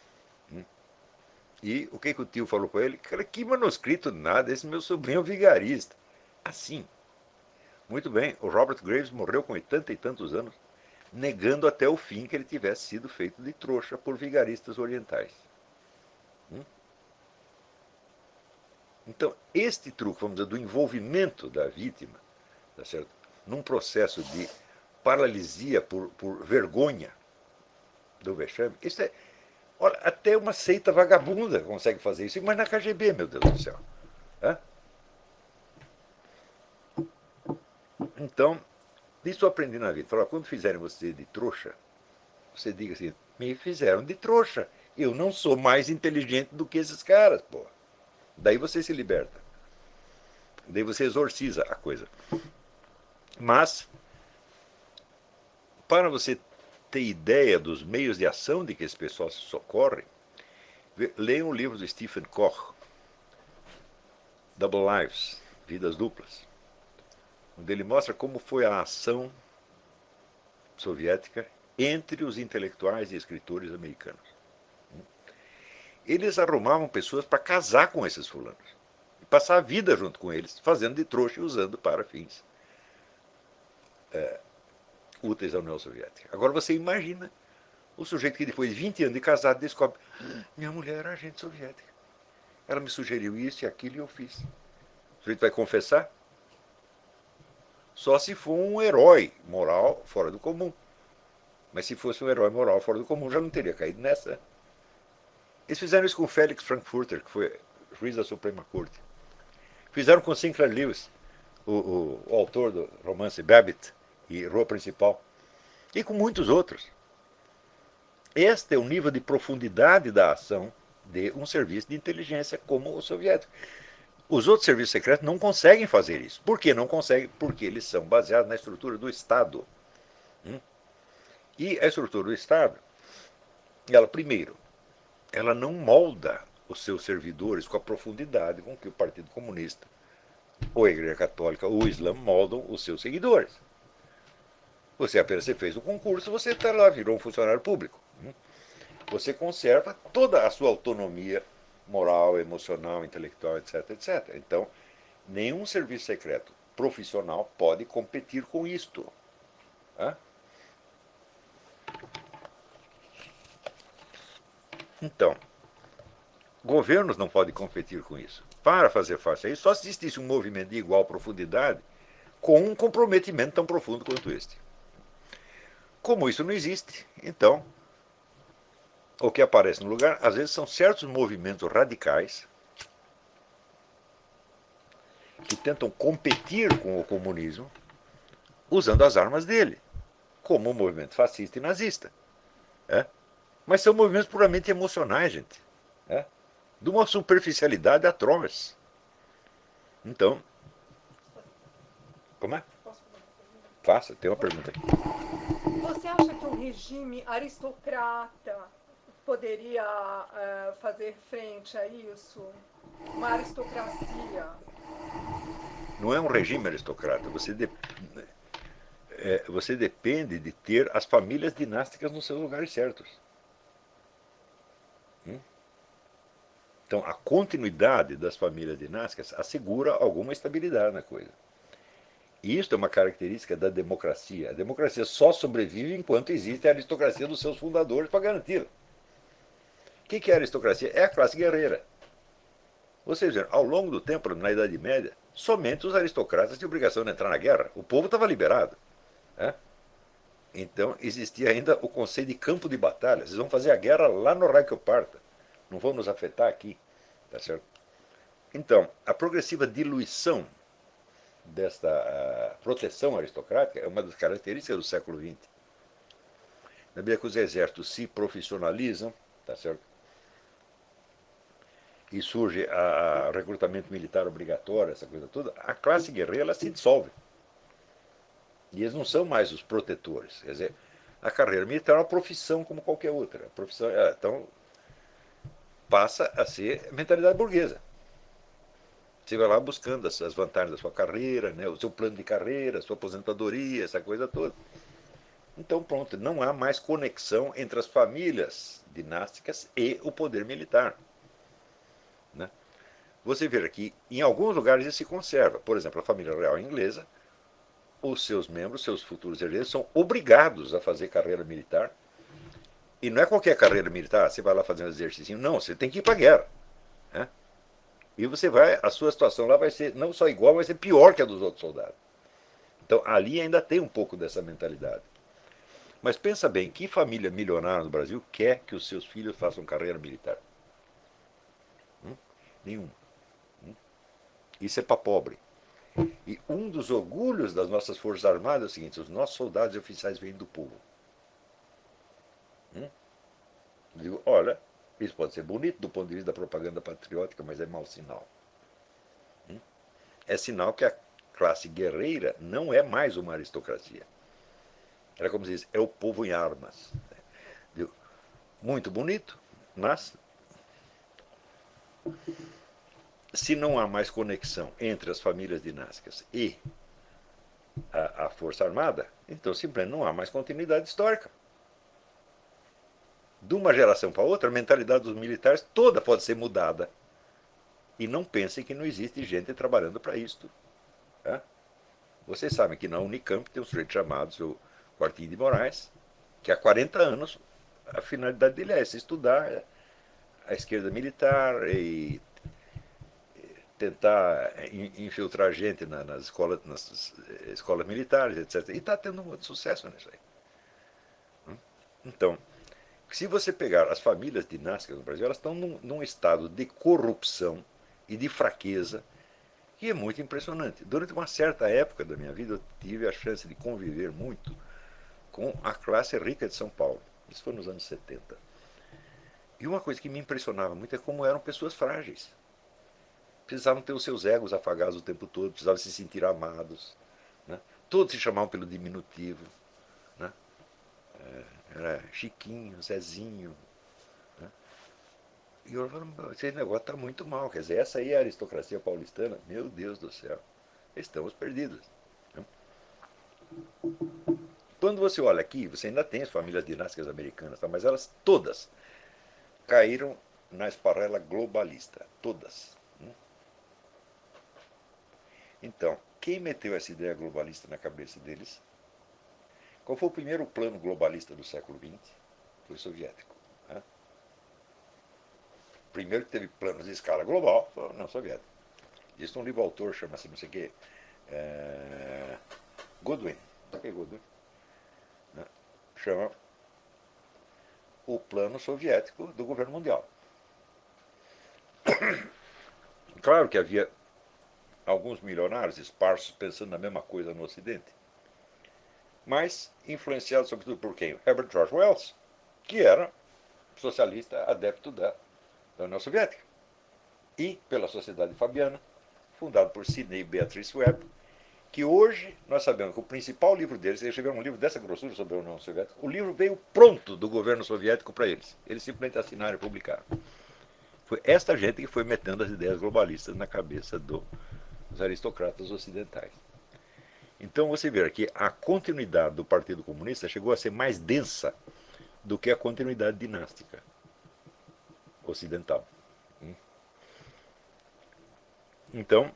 E o que o tio falou para ele? Cara, que manuscrito nada, esse meu sobrinho é um vigarista. Assim. Muito bem, o Robert Graves morreu com 80 e tantos anos, negando até o fim que ele tivesse sido feito de trouxa por vigaristas orientais. Então, este truque, vamos dizer, do envolvimento da vítima, tá certo? Num processo de paralisia por vergonha do vexame, isso é. Olha, até uma seita vagabunda consegue fazer isso, mas na KGB, meu Deus do céu. Hã? Então, isso eu aprendi na vida. Falei, quando fizerem você de trouxa, você diga assim, me fizeram de trouxa. Eu não sou mais inteligente do que esses caras, pô. Daí você se liberta. Daí você exorciza a coisa. Mas, para você ter ideia dos meios de ação de que esse pessoal se socorre, leiam o livro do Stephen Koch, Double Lives, Vidas Duplas, onde ele mostra como foi a ação soviética entre os intelectuais e escritores americanos. Eles arrumavam pessoas para casar com esses fulanos e passar a vida junto com eles, fazendo de trouxa e usando para fins úteis à União Soviética. Agora você imagina o sujeito que depois de 20 anos de casado descobre, minha mulher era agente soviética, ela me sugeriu isso e aquilo e eu fiz. O sujeito vai confessar? Só se for um herói moral fora do comum. Mas se fosse um herói moral fora do comum, já não teria caído nessa. Eles fizeram isso com o Felix Frankfurter, que foi juiz da Suprema Corte. Fizeram com Sinclair Lewis, o autor do romance Babbitt e Rua Principal. E com muitos outros. Este é o nível de profundidade da ação de um serviço de inteligência como o soviético. Os outros serviços secretos não conseguem fazer isso. Por que não conseguem? Porque eles são baseados na estrutura do Estado. E a estrutura do Estado, ela, primeiro, ela não molda os seus servidores com a profundidade com que o Partido Comunista, ou a Igreja Católica, ou o Islã moldam os seus seguidores. Você apenas fez o concurso, você está lá, virou um funcionário público. Você conserva toda a sua autonomia moral, emocional, intelectual, etc, etc. Então, nenhum serviço secreto profissional pode competir com isto. Então, governos não podem competir com isso. Para fazer face a isso, só se existisse um movimento de igual profundidade com um comprometimento tão profundo quanto este. Como isso não existe, então, o que aparece no lugar, às vezes, são certos movimentos radicais que tentam competir com o comunismo usando as armas dele, como o movimento fascista e nazista. Mas são movimentos puramente emocionais, gente. De uma superficialidade atroz. Então, como é? Faça, tem uma pergunta aqui. Você acha que um regime aristocrata poderia fazer frente a isso? Uma aristocracia? Não é um regime aristocrata. Você depende de ter as famílias dinásticas nos seus lugares certos. Então, a continuidade das famílias dinásticas assegura alguma estabilidade na coisa. E isso é uma característica da democracia. A democracia só sobrevive enquanto existe a aristocracia dos seus fundadores para garanti-la. O que é a aristocracia? É a classe guerreira. Ou seja, ao longo do tempo, na Idade Média, somente os aristocratas tinham obrigação de entrar na guerra. O povo estava liberado. Então, existia ainda o conceito de campo de batalha. Vocês vão fazer a guerra lá no raio que eu parta. Não vão nos afetar aqui. Tá certo? Então, a progressiva diluição desta proteção aristocrática é uma das características do século XX. Na medida que os exércitos se profissionalizam, tá certo? E surge o recrutamento militar obrigatório, essa coisa toda, a classe guerreira ela se dissolve. E eles não são mais os protetores. Quer dizer, a carreira militar é uma profissão como qualquer outra. A profissão, então, passa a ser mentalidade burguesa. Você vai lá buscando as vantagens da sua carreira, né, o seu plano de carreira, a sua aposentadoria, essa coisa toda. Então, pronto, não há mais conexão entre as famílias dinásticas e o poder militar. Né? Você vê que em alguns lugares isso se conserva. Por exemplo, a família real inglesa, os seus membros, seus futuros herdeiros, são obrigados a fazer carreira militar. E não é qualquer carreira militar, você vai lá fazer um exercício. Não, você tem que ir para a guerra. Né? E você vai, a sua situação lá vai ser não só igual, vai ser pior que a dos outros soldados. Então ali ainda tem um pouco dessa mentalidade. Mas pensa bem, que família milionária no Brasil quer que os seus filhos façam carreira militar? Nenhum. Isso é para pobre. E um dos orgulhos das nossas Forças Armadas é o seguinte: os nossos soldados e oficiais vêm do povo. Digo, olha, isso pode ser bonito do ponto de vista da propaganda patriótica, mas é mau sinal. É sinal que a classe guerreira não é mais uma aristocracia. Ela, como se diz, é o povo em armas. Digo, muito bonito, mas se não há mais conexão entre as famílias dinásticas e a Força Armada, então simplesmente não há mais continuidade histórica. De uma geração para outra, a mentalidade dos militares toda pode ser mudada. E não pensem que não existe gente trabalhando para isto. Tá? Vocês sabem que na Unicamp tem um sujeito chamado o Quartinho de Moraes, que há 40 anos a finalidade dele é essa, estudar a esquerda militar e tentar infiltrar gente nas escolas militares, etc. E está tendo muito sucesso nisso aí. Então, se você pegar as famílias dinásticas no Brasil, elas estão num estado de corrupção e de fraqueza que é muito impressionante. Durante uma certa época da minha vida, eu tive a chance de conviver muito com a classe rica de São Paulo. Isso foi nos anos 70. E uma coisa que me impressionava muito é como eram pessoas frágeis. Precisavam ter os seus egos afagados o tempo todo, precisavam se sentir amados. Né? Todos se chamavam pelo diminutivo. Né? Era Chiquinho, Zezinho. Né? E eu falei, esse negócio está muito mal. Quer dizer, essa aí é a aristocracia paulistana. Meu Deus do céu, estamos perdidos. Né? Quando você olha aqui, você ainda tem as famílias dinásticas americanas, tá? Mas elas todas caíram na esparrela globalista. Todas. Então, quem meteu essa ideia globalista na cabeça deles? Qual foi o primeiro plano globalista do século XX? Foi o soviético. Né? O primeiro que teve planos de escala global foi o soviético. Isso um livro autor, chama-se não sei o quê. Goodwin. Não sei o que é Goodwin. Né? Chama o plano soviético do governo mundial. Claro que havia alguns milionários esparsos pensando na mesma coisa no Ocidente, mas influenciado sobretudo por quem? Herbert George Wells, que era socialista adepto da União Soviética, e pela Sociedade Fabiana, fundado por Sidney e Beatrice Webb, que hoje nós sabemos que o principal livro deles, eles escreveram um livro dessa grossura sobre a União Soviética, o livro veio pronto do governo soviético para eles. Eles simplesmente assinaram e publicaram. Foi esta gente que foi metendo as ideias globalistas na cabeça dos aristocratas ocidentais. Então você vê que a continuidade do Partido Comunista chegou a ser mais densa do que a continuidade dinástica ocidental. Então,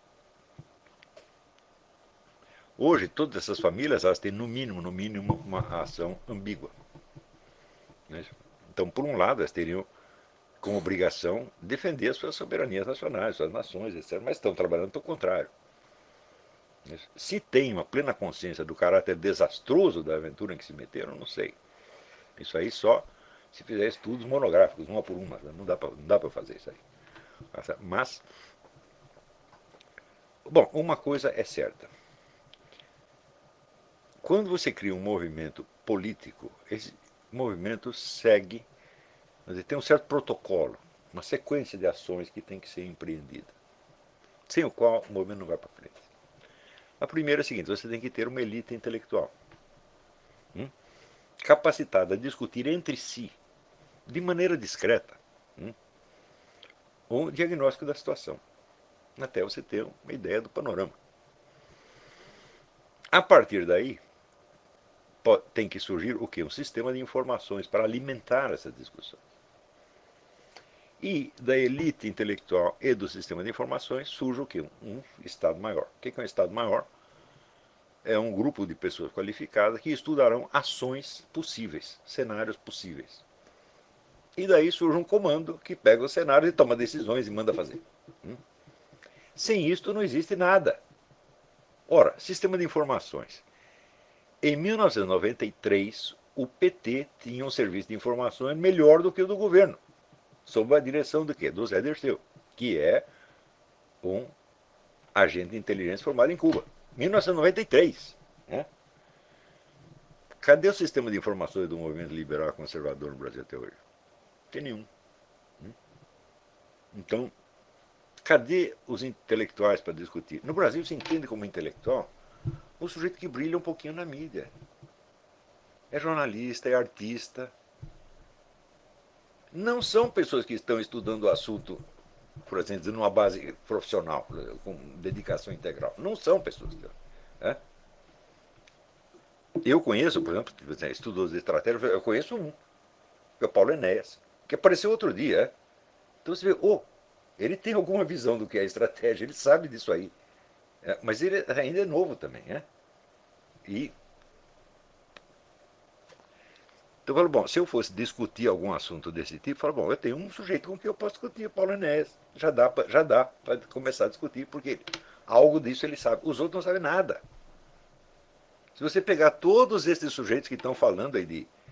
hoje todas essas famílias elas têm no mínimo uma ação ambígua. Então, por um lado, elas teriam como obrigação defender as suas soberanias nacionais, suas nações, etc. Mas estão trabalhando pelo contrário. Se tem uma plena consciência do caráter desastroso da aventura em que se meteram, não sei. Isso aí só se fizer estudos monográficos, uma por uma. Não dá para fazer isso aí. Mas, bom, uma coisa é certa. Quando você cria um movimento político, esse movimento segue, tem um certo protocolo, uma sequência de ações que tem que ser empreendida, sem o qual o movimento não vai para frente. A primeira é a seguinte: você tem que ter uma elite intelectual capacitada a discutir entre si, de maneira discreta, um diagnóstico da situação, até você ter uma ideia do panorama. A partir daí, tem que surgir o quê? Um sistema de informações para alimentar essas discussões. E da elite intelectual e do sistema de informações surge o quê? Um Estado Maior. O que é um Estado Maior? É um grupo de pessoas qualificadas que estudarão ações possíveis, cenários possíveis. E daí surge um comando que pega os cenários e toma decisões e manda fazer. Sem isto não existe nada. Ora, sistema de informações. Em 1993, o PT tinha um serviço de informações melhor do que o do governo, sob a direção do quê? Do Zé Dirceu, que é um agente de inteligência formado em Cuba. 1993. Né? Cadê o sistema de informações do movimento liberal conservador no Brasil até hoje? Não tem nenhum. Então, cadê os intelectuais para discutir? No Brasil se entende como intelectual o sujeito que brilha um pouquinho na mídia. É jornalista, é artista. Não são pessoas que estão estudando o assunto, por exemplo, numa base profissional, com dedicação integral. Não são pessoas. Né? Eu conheço, por exemplo, estudiosos de estratégia, eu conheço um, que é o Paulo Enéas, que apareceu outro dia. Então você vê, ele tem alguma visão do que é estratégia, ele sabe disso aí. Mas ele ainda é novo também. E então eu falo, bom, se eu fosse discutir algum assunto desse tipo, eu falo, bom, eu tenho um sujeito com quem eu posso discutir, o Paulo Enéas. Já dá para começar a discutir, porque algo disso ele sabe. Os outros não sabem nada. Se você pegar todos esses sujeitos que estão falando aí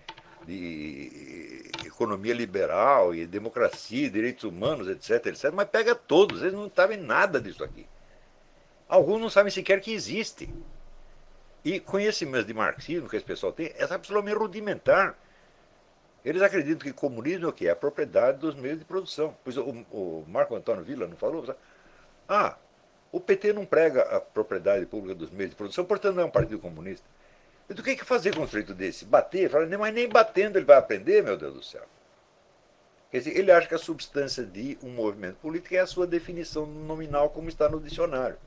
de economia liberal e democracia, direitos humanos, etc, mas pega todos, eles não sabem nada disso aqui. Alguns não sabem sequer que existe. E conhecimento de marxismo que esse pessoal tem é absolutamente rudimentar. Eles acreditam que comunismo é o quê? É a propriedade dos meios de produção. Pois o Marco Antônio Villa não falou? Ah, o PT não prega a propriedade pública dos meios de produção, portanto não é um partido comunista. E do que fazer com um sujeito desse? Bater? Fala, mas nem batendo ele vai aprender, meu Deus do céu. Quer dizer, ele acha que a substância de um movimento político é a sua definição nominal como está no dicionário.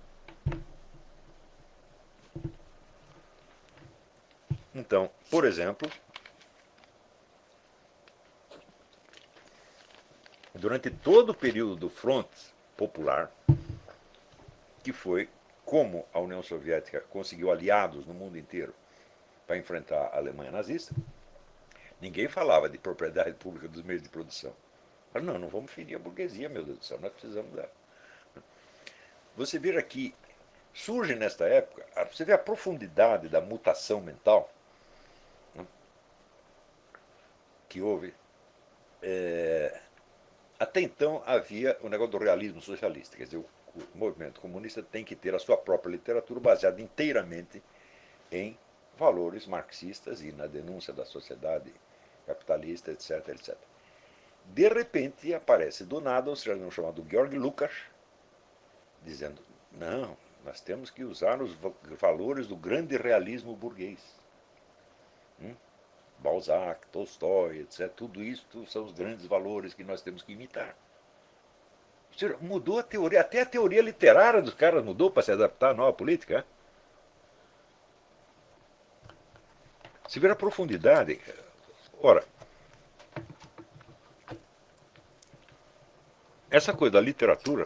Então, por exemplo, durante todo o período do Front Popular, que foi como a União Soviética conseguiu aliados no mundo inteiro para enfrentar a Alemanha nazista, ninguém falava de propriedade pública dos meios de produção. Mas não vamos ferir a burguesia, meu Deus do céu, nós precisamos dar. Você vê que surge nesta época, você vê a profundidade da mutação mental, né, que houve. Até então havia o negócio do realismo socialista, quer dizer, o movimento comunista tem que ter a sua própria literatura baseada inteiramente em valores marxistas e na denúncia da sociedade capitalista, etc, etc. De repente aparece do nada um cidadão chamado Georg Lukács, dizendo, não, nós temos que usar os valores do grande realismo burguês. Balzac, Tolstói, etc. Tudo isso são os grandes valores que nós temos que imitar. Ou seja, mudou a teoria, até a teoria literária dos caras mudou para se adaptar à nova política. Se vê a profundidade. Ora, essa coisa da literatura,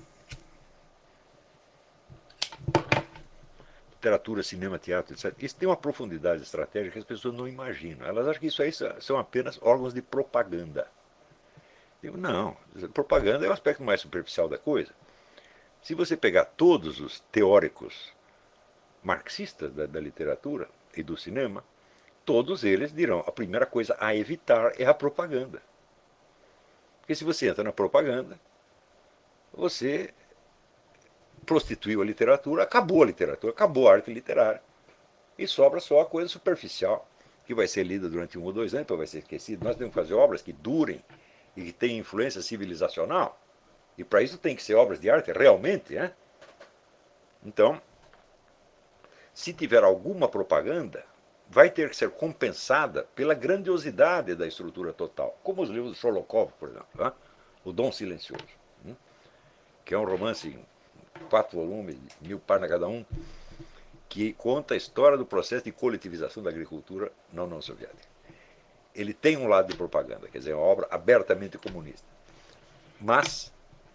cinema, teatro, etc., isso tem uma profundidade estratégica que as pessoas não imaginam. Elas acham que isso aí são apenas órgãos de propaganda. Eu digo, não, propaganda é o aspecto mais superficial da coisa. Se você pegar todos os teóricos marxistas da literatura e do cinema, todos eles dirão, a primeira coisa a evitar é a propaganda. Porque se você entra na propaganda, você prostituiu a literatura, acabou a arte literária. E sobra só a coisa superficial, que vai ser lida durante 1 ou 2 anos, depois vai ser esquecida. Nós temos que fazer obras que durem e que tenham influência civilizacional. E para isso tem que ser obras de arte realmente, né? Então, se tiver alguma propaganda, vai ter que ser compensada pela grandiosidade da estrutura total. Como os livros de Sholokov, por exemplo, né? O Dom Silencioso, que é um romance em 4 volumes, 1000 páginas cada um, que conta a história do processo de coletivização da agricultura na União Soviética. Ele tem um lado de propaganda, quer dizer, é uma obra abertamente comunista. Mas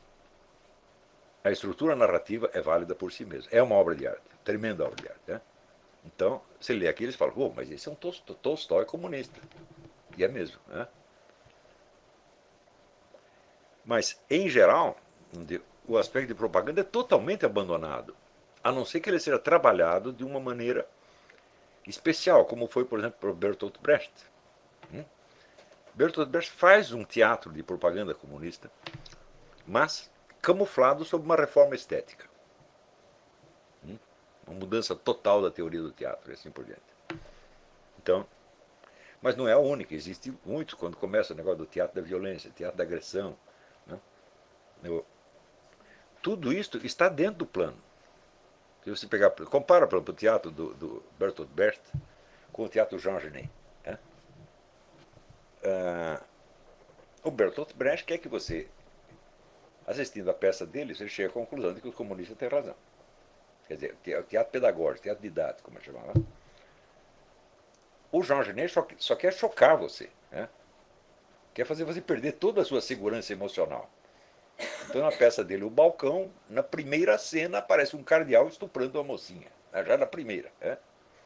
a estrutura narrativa é válida por si mesma. É uma obra de arte, tremenda obra de arte. Né? Então, você lê aqui, eles falam, mas esse é um Tolstói comunista. E é mesmo. Né? Mas, em geral, o aspecto de propaganda é totalmente abandonado, a não ser que ele seja trabalhado de uma maneira especial, como foi, por exemplo, para o Bertolt Brecht. Bertolt Brecht faz um teatro de propaganda comunista, mas camuflado sob uma reforma estética. Uma mudança total da teoria do teatro e assim por diante. Então, mas não é a única, existem muitos quando começa o negócio do teatro da violência, teatro da agressão. Né? Tudo isso está dentro do plano. Se você pegar, compara para o teatro do Bertolt Brecht com o teatro do Jean Genet. Né? O Bertolt Brecht quer que você, assistindo a peça dele, você chegue à conclusão de que os comunistas têm razão. Quer dizer, teatro pedagógico, teatro didático, como é chamado. O Jean Genet só quer chocar você. Né? Quer fazer você perder toda a sua segurança emocional. Então, na peça dele, O Balcão, na primeira cena, aparece um cardeal estuprando uma mocinha. Já na primeira. Né?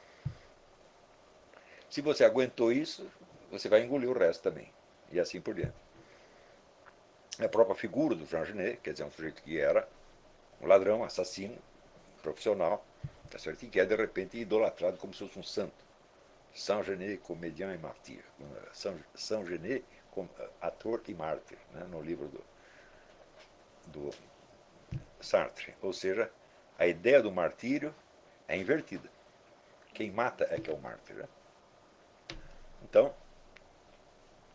Se você aguentou isso, você vai engolir o resto também. E assim por diante. A própria figura do Jean Genet, quer dizer, um sujeito que era um ladrão, assassino, profissional, que é de repente idolatrado como se fosse um santo. Saint Genet, comédien e martyr. Saint Genet, ator e mártir, né, no livro do Sartre. Ou seja, a ideia do martírio é invertida. Quem mata é que é o mártir. Né? Então,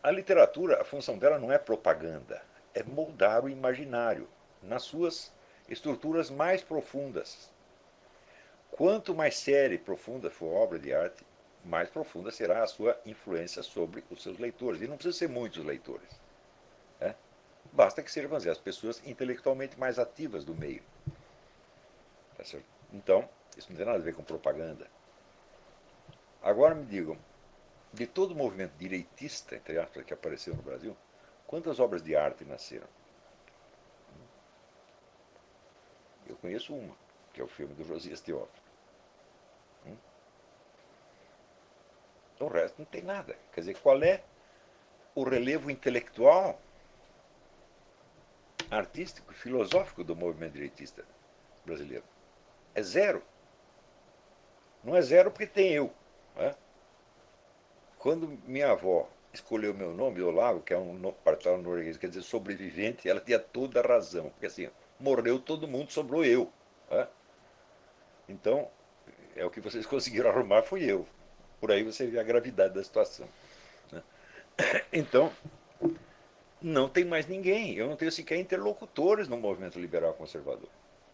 A literatura, a função dela não é propaganda, é moldar o imaginário nas suas estruturas mais profundas. Quanto mais séria e profunda for a obra de arte, mais profunda será a sua influência sobre os seus leitores. E não precisa ser muitos leitores. Né? Basta que sejam, vamos dizer, as pessoas intelectualmente mais ativas do meio. Tá certo? Então, isso não tem nada a ver com propaganda. Agora me digam, de todo o movimento direitista, entre aspas, que apareceu no Brasil, quantas obras de arte nasceram? Eu conheço uma, que é o filme do Josias Teófilo. O resto não tem nada. Quer dizer, qual é o relevo intelectual, artístico e filosófico do movimento direitista brasileiro? É zero. Não é zero porque tem eu. Né? Quando minha avó escolheu meu nome, Olavo, que é um partido norueguês, quer dizer, sobrevivente, ela tinha toda a razão. Porque assim, morreu todo mundo, sobrou eu. Né? Então, é o que vocês conseguiram arrumar, fui eu. Por aí você vê a gravidade da situação. Né? Então, não tem mais ninguém. Eu não tenho sequer interlocutores no movimento liberal conservador.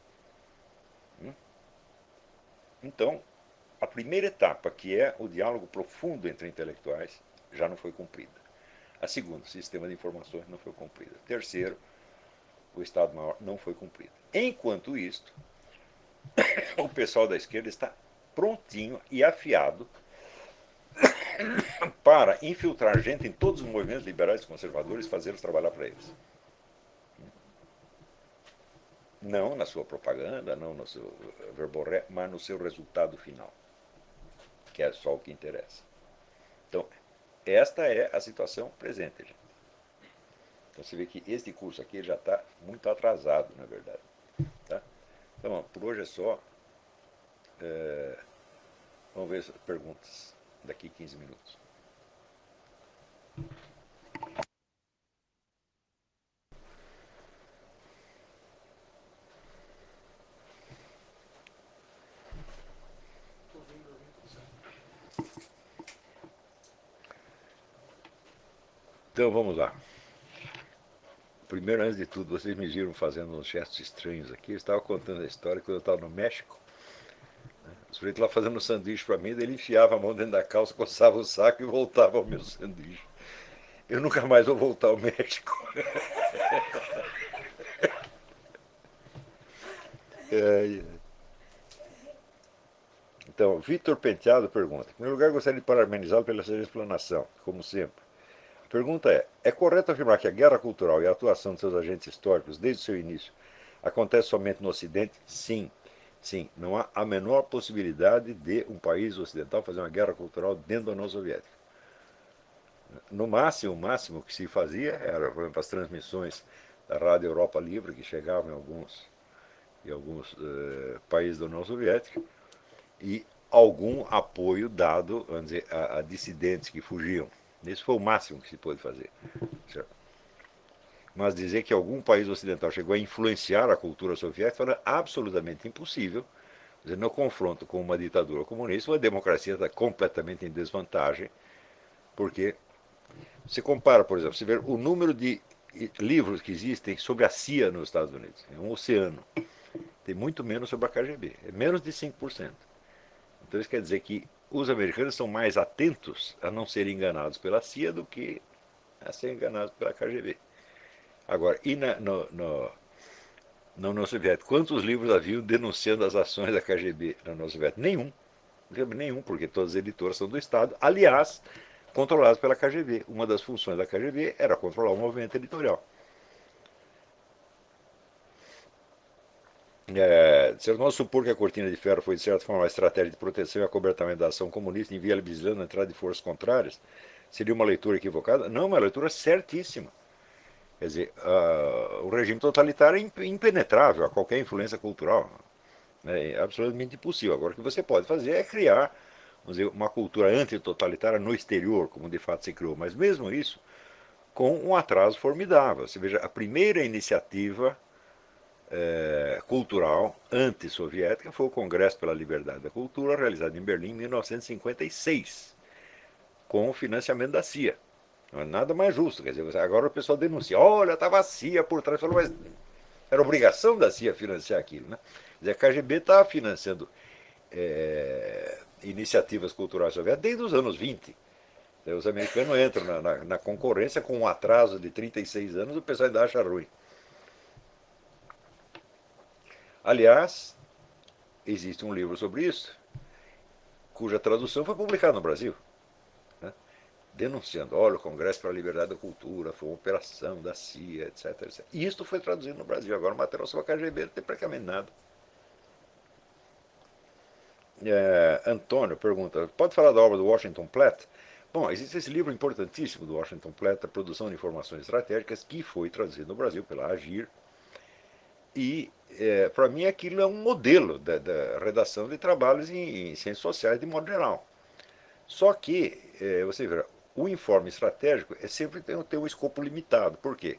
Então, a primeira etapa, que é o diálogo profundo entre intelectuais, já não foi cumprida. A segunda, o sistema de informações, não foi cumprida. Terceiro, o Estado-Maior não foi cumprido. Enquanto isto, o pessoal da esquerda está prontinho e afiado para infiltrar gente em todos os movimentos liberais e conservadores e fazê-los trabalhar para eles. Não na sua propaganda, não no seu verboré, mas no seu resultado final, que é só o que interessa. Então, esta é a situação presente, gente. Então você vê que este curso aqui já está muito atrasado, na verdade. Tá? Então, por hoje é só. Vamos ver as perguntas daqui 15 minutos. Então vamos lá. Primeiro, antes de tudo, vocês me viram fazendo uns gestos estranhos aqui. Eu estava contando a história quando eu estava no México. O sujeito lá fazendo um sanduíche para mim, daí ele enfiava a mão dentro da calça, coçava o saco e voltava ao meu sanduíche. Eu nunca mais vou voltar ao México. Então, Vitor Penteado pergunta. Em primeiro lugar, gostaria de parabenizá-lo pela sua explanação, como sempre. A pergunta é correto afirmar que a guerra cultural e a atuação de seus agentes históricos, desde o seu início, acontece somente no Ocidente? Sim. Sim, não há a menor possibilidade de um país ocidental fazer uma guerra cultural dentro da União Soviética. No máximo, o máximo que se fazia era, por exemplo, as transmissões da Rádio Europa Livre, que chegavam em alguns países da União Soviética, e algum apoio dado, vamos dizer, a dissidentes que fugiam. Isso foi o máximo que se pôde fazer. Certo? Mas dizer que algum país ocidental chegou a influenciar a cultura soviética era absolutamente impossível. Dizer, no confronto com uma ditadura comunista, uma democracia está completamente em desvantagem, porque você compara, por exemplo, você vê o número de livros que existem sobre a CIA nos Estados Unidos. É um oceano. Tem muito menos sobre a KGB. É menos de 5%. Então isso quer dizer que os americanos são mais atentos a não serem enganados pela CIA do que a ser enganados pela KGB. Agora, e na União Soviética, quantos livros haviam denunciando as ações da KGB na União Soviética? Nenhum. Nenhum, porque todas as editoras são do Estado, aliás, controladas pela KGB. Uma das funções da KGB era controlar o movimento editorial. Se nós supor que a cortina de ferro foi, de certa forma, uma estratégia de proteção e acobertamento da ação comunista, inviabilizando a entrada de forças contrárias, seria uma leitura equivocada? Não, uma leitura certíssima. Quer dizer, o regime totalitário é impenetrável a qualquer influência cultural. É absolutamente impossível. Agora, o que você pode fazer é criar, vamos dizer, uma cultura antitotalitária no exterior, como de fato se criou. Mas mesmo isso, com um atraso formidável. Você veja, a primeira iniciativa cultural antissoviética foi o Congresso pela Liberdade da Cultura, realizado em Berlim em 1956, com o financiamento da CIA. Não é nada mais justo. Quer dizer, agora o pessoal denuncia, olha, estava a CIA por trás. Falou, mas era obrigação da CIA financiar aquilo. Né? Quer dizer, a KGB estava financiando iniciativas culturais soviéticas desde os anos 20. Os americanos entram na concorrência com um atraso de 36 anos, o pessoal ainda acha ruim. Aliás, existe um livro sobre isso, cuja tradução foi publicada no Brasil, né? Denunciando, olha, o Congresso para a Liberdade da Cultura foi uma operação da CIA, etc, etc. E isto foi traduzido no Brasil. Agora o material sobre a KGB não tem praticamente nada. Antônio pergunta, pode falar da obra do Washington Platt? Bom, existe esse livro importantíssimo do Washington Platt, a Produção de Informações Estratégicas, que foi traduzido no Brasil pela Agir. E, para mim, aquilo é um modelo da redação de trabalhos em ciências sociais de modo geral. Só que, você vê, o informe estratégico sempre tem um escopo limitado. Por quê?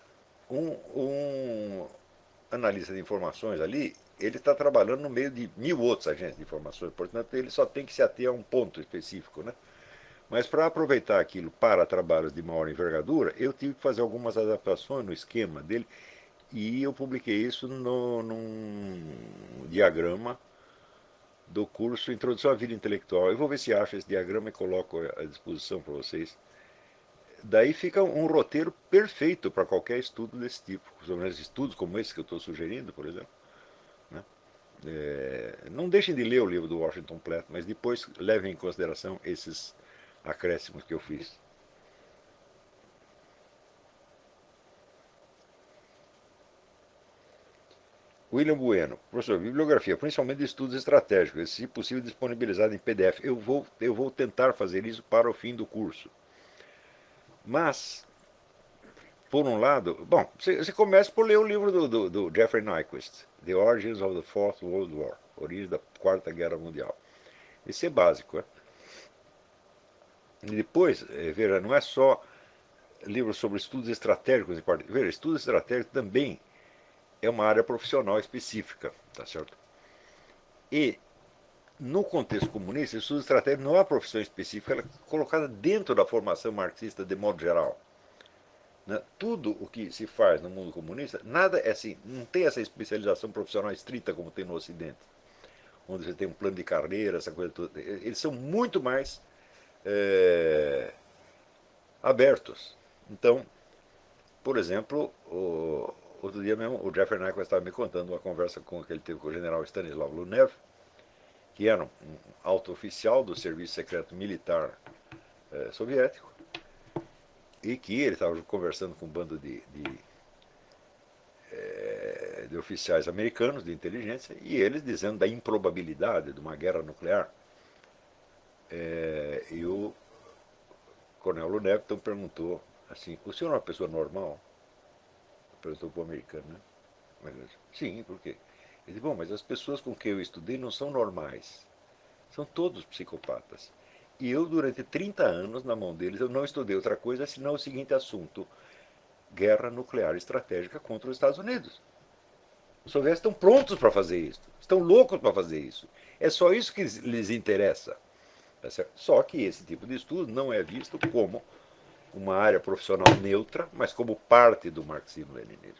Um analista de informações ali, ele está trabalhando no meio de 1000 outros agentes de informações, portanto, ele só tem que se ater a um ponto específico, né? Mas para aproveitar aquilo para trabalhos de maior envergadura, eu tive que fazer algumas adaptações no esquema dele e eu publiquei isso num diagrama do curso Introdução à Vida Intelectual. Eu vou ver se acho esse diagrama e coloco à disposição para vocês. Daí fica um roteiro perfeito para qualquer estudo desse tipo, sobre estudos como esse que eu estou sugerindo, por exemplo. Né? Não deixem de ler o livro do Washington Platt, mas depois levem em consideração esses acréscimos que eu fiz. William Bueno, professor, bibliografia, principalmente de estudos estratégicos, se possível disponibilizado em PDF. Eu vou tentar fazer isso para o fim do curso. Mas, por um lado, bom, você começa por ler o livro do Jeffrey Nyquist, The Origins of the Fourth World War, Origens da Quarta Guerra Mundial. Esse é básico. Né? E depois, veja, não é só livro sobre estudos estratégicos, veja, estudos estratégicos também é uma área profissional específica, tá certo? E no contexto comunista, estudo estratégico não é uma profissão específica, ela é colocada dentro da formação marxista de modo geral. Né? Tudo o que se faz no mundo comunista, nada é assim, não tem essa especialização profissional estrita como tem no Ocidente, onde você tem um plano de carreira, essa coisa toda. Eles são muito mais abertos. Então, por exemplo, outro dia mesmo o Jeffrey Nyquist estava me contando uma conversa que ele teve com o general Stanislav Lunev, que era um alto oficial do Serviço Secreto Militar soviético, e que ele estava conversando com um bando de oficiais americanos de inteligência, e eles dizendo da improbabilidade de uma guerra nuclear. E o coronel Lunev então perguntou assim, o senhor é uma pessoa normal? Perguntou para o americano, né? Mas, sim, por quê? Ele disse, bom, mas as pessoas com quem eu estudei não são normais. São todos psicopatas. E eu, durante 30 anos, na mão deles, eu não estudei outra coisa senão o seguinte assunto: guerra nuclear estratégica contra os Estados Unidos. Os soviéticos estão prontos para fazer isso. Estão loucos para fazer isso. É só isso que lhes interessa. Só que esse tipo de estudo não é visto como uma área profissional neutra, mas como parte do marxismo-leninismo.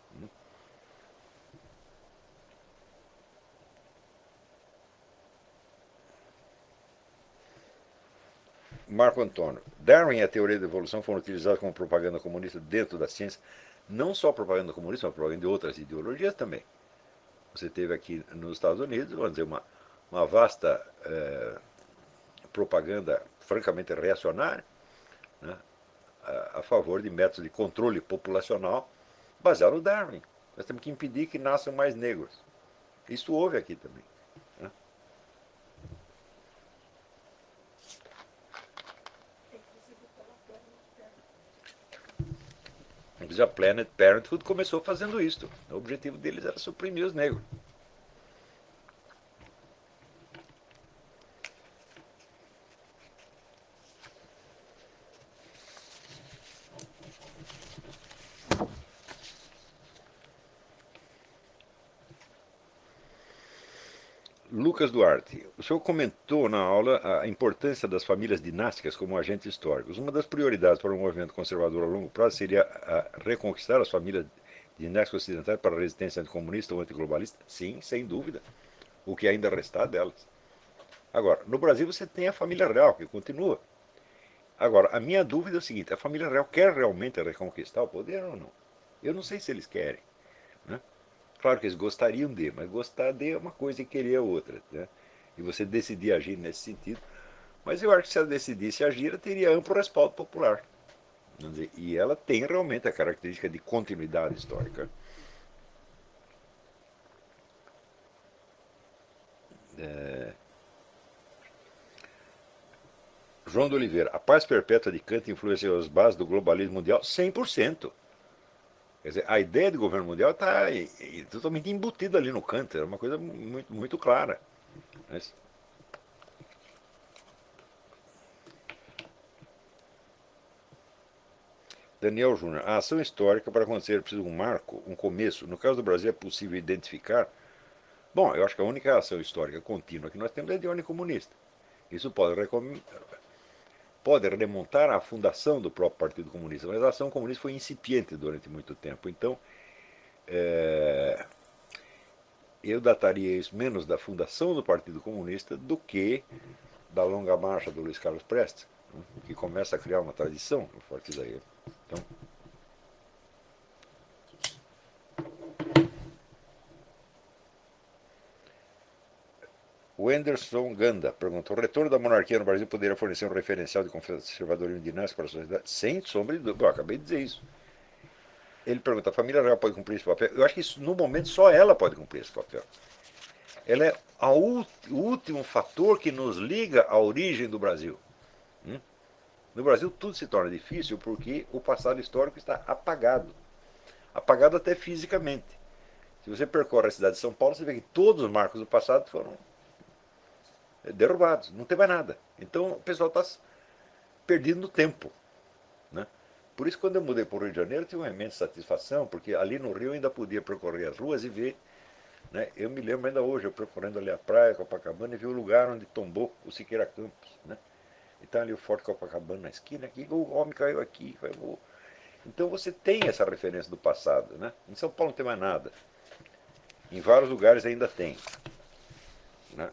Marco Antônio, Darwin e a teoria da evolução foram utilizados como propaganda comunista dentro da ciência. Não só propaganda comunista, mas propaganda de outras ideologias também. Você teve aqui nos Estados Unidos, vamos dizer, uma vasta propaganda francamente reacionária, né, a favor de métodos de controle populacional baseado no Darwin. Nós temos que impedir que nasçam mais negros. Isso houve aqui também. Né? A Planned Parenthood começou fazendo isso. O objetivo deles era suprimir os negros. Lucas Duarte, o senhor comentou na aula a importância das famílias dinásticas como agentes históricos. Uma das prioridades para o movimento conservador a longo prazo seria reconquistar as famílias dinásticas ocidentais para a resistência anticomunista ou antiglobalista? Sim, sem dúvida. O que ainda restar delas. Agora, no Brasil você tem a família real, que continua. Agora, a minha dúvida é o seguinte: a família real quer realmente reconquistar o poder ou não? Eu não sei se eles querem. Né? Claro que eles gostariam de, mas gostar de é uma coisa e querer é outra. Né? E você decidir agir nesse sentido. Mas eu acho que se ela decidisse agir, ela teria amplo respaldo popular. E ela tem realmente a característica de continuidade histórica. João de Oliveira, a paz perpétua de Kant influenciou as bases do globalismo mundial 100%. Quer dizer, a ideia de governo mundial está totalmente embutida ali no Kant, é uma coisa muito, muito clara. Mas, Daniel Júnior, a ação histórica para acontecer precisa de um marco, um começo. No caso do Brasil é possível identificar. Bom, eu acho que a única ação histórica contínua que nós temos é de ordem comunista. Isso pode remontar à fundação do próprio Partido Comunista, mas a ação comunista foi incipiente durante muito tempo. Então, eu dataria isso menos da fundação do Partido Comunista do que da longa marcha do Luiz Carlos Prestes, que começa a criar uma tradição a partir daí. Então, o Anderson Ganda perguntou: o retorno da monarquia no Brasil poderia fornecer um referencial de conservadorismo dinástico para a sociedade? Sem sombra de dúvida. Eu acabei de dizer isso. Ele pergunta: a família real pode cumprir esse papel? Eu acho que isso, no momento só ela pode cumprir esse papel. Ela é o último fator que nos liga à origem do Brasil. No Brasil tudo se torna difícil porque o passado histórico está apagado. Apagado até fisicamente. Se você percorre a cidade de São Paulo, você vê que todos os marcos do passado foram derrubados, não tem mais nada. Então o pessoal está perdendo tempo. Né? Por isso, quando eu mudei para o Rio de Janeiro, eu tive uma imensa satisfação, porque ali no Rio eu ainda podia percorrer as ruas e ver. Né? Eu me lembro ainda hoje, eu percorrendo ali a praia, Copacabana, e vi o lugar onde tombou o Siqueira Campos. Né? E está ali o Forte Copacabana na esquina, aqui, o homem caiu aqui. Então você tem essa referência do passado. Né? Em São Paulo não tem mais nada. Em vários lugares ainda tem. Né?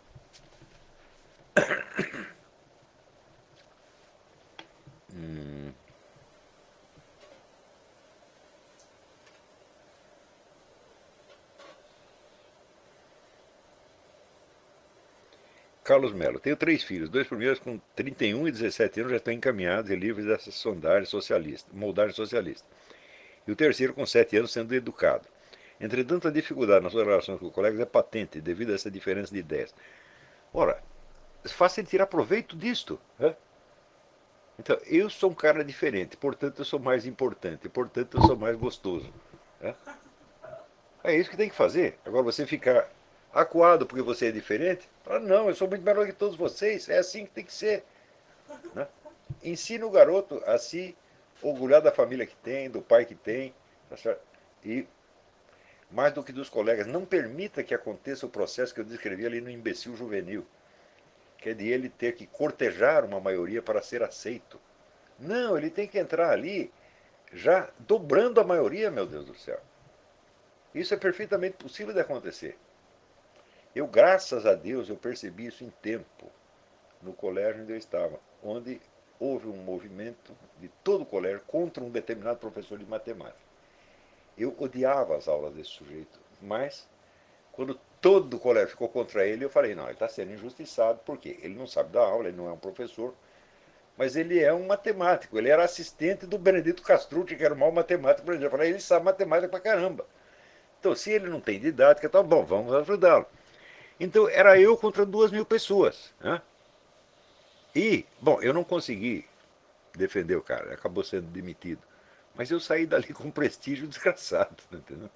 Carlos Melo, tenho 3 filhos. 2 primeiros com 31 e 17 anos já estão encaminhados e livres dessa sondagem socialista, moldagem socialista. E o terceiro com 7 anos sendo educado. Entretanto, a dificuldade nas suas relações com colegas é patente devido a essa diferença de ideias. Ora, faça ele tirar proveito disto. Né? Então, eu sou um cara diferente, portanto eu sou mais importante, portanto eu sou mais gostoso. Né? É isso que tem que fazer. Agora você ficar acuado porque você é diferente, fala, não, eu sou muito melhor que todos vocês, é assim que tem que ser. Né? Ensina o garoto a se orgulhar da família que tem, do pai que tem, tá certo? E mais do que dos colegas, não permita que aconteça o processo que eu descrevi ali no imbecil juvenil, que é de ele ter que cortejar uma maioria para ser aceito. Não, ele tem que entrar ali já dobrando a maioria, meu Deus do céu. Isso é perfeitamente possível de acontecer. Eu, graças a Deus, eu percebi isso em tempo, no colégio onde eu estava, onde houve um movimento de todo o colégio contra um determinado professor de matemática. Eu odiava as aulas desse sujeito, mas quando todo o colégio ficou contra ele, eu falei, não, ele está sendo injustiçado, porque ele não sabe dar aula, ele não é um professor, mas ele é um matemático, ele era assistente do Benedito Castrucci, que era o maior matemático brasileiro. Eu falei, ele sabe matemática pra caramba. Então, se ele não tem didática, tá bom, vamos ajudá-lo. Então, era eu contra 2.000 pessoas. Né? E, bom, eu não consegui defender o cara, acabou sendo demitido. Mas eu saí dali com um prestígio desgraçado, entendeu?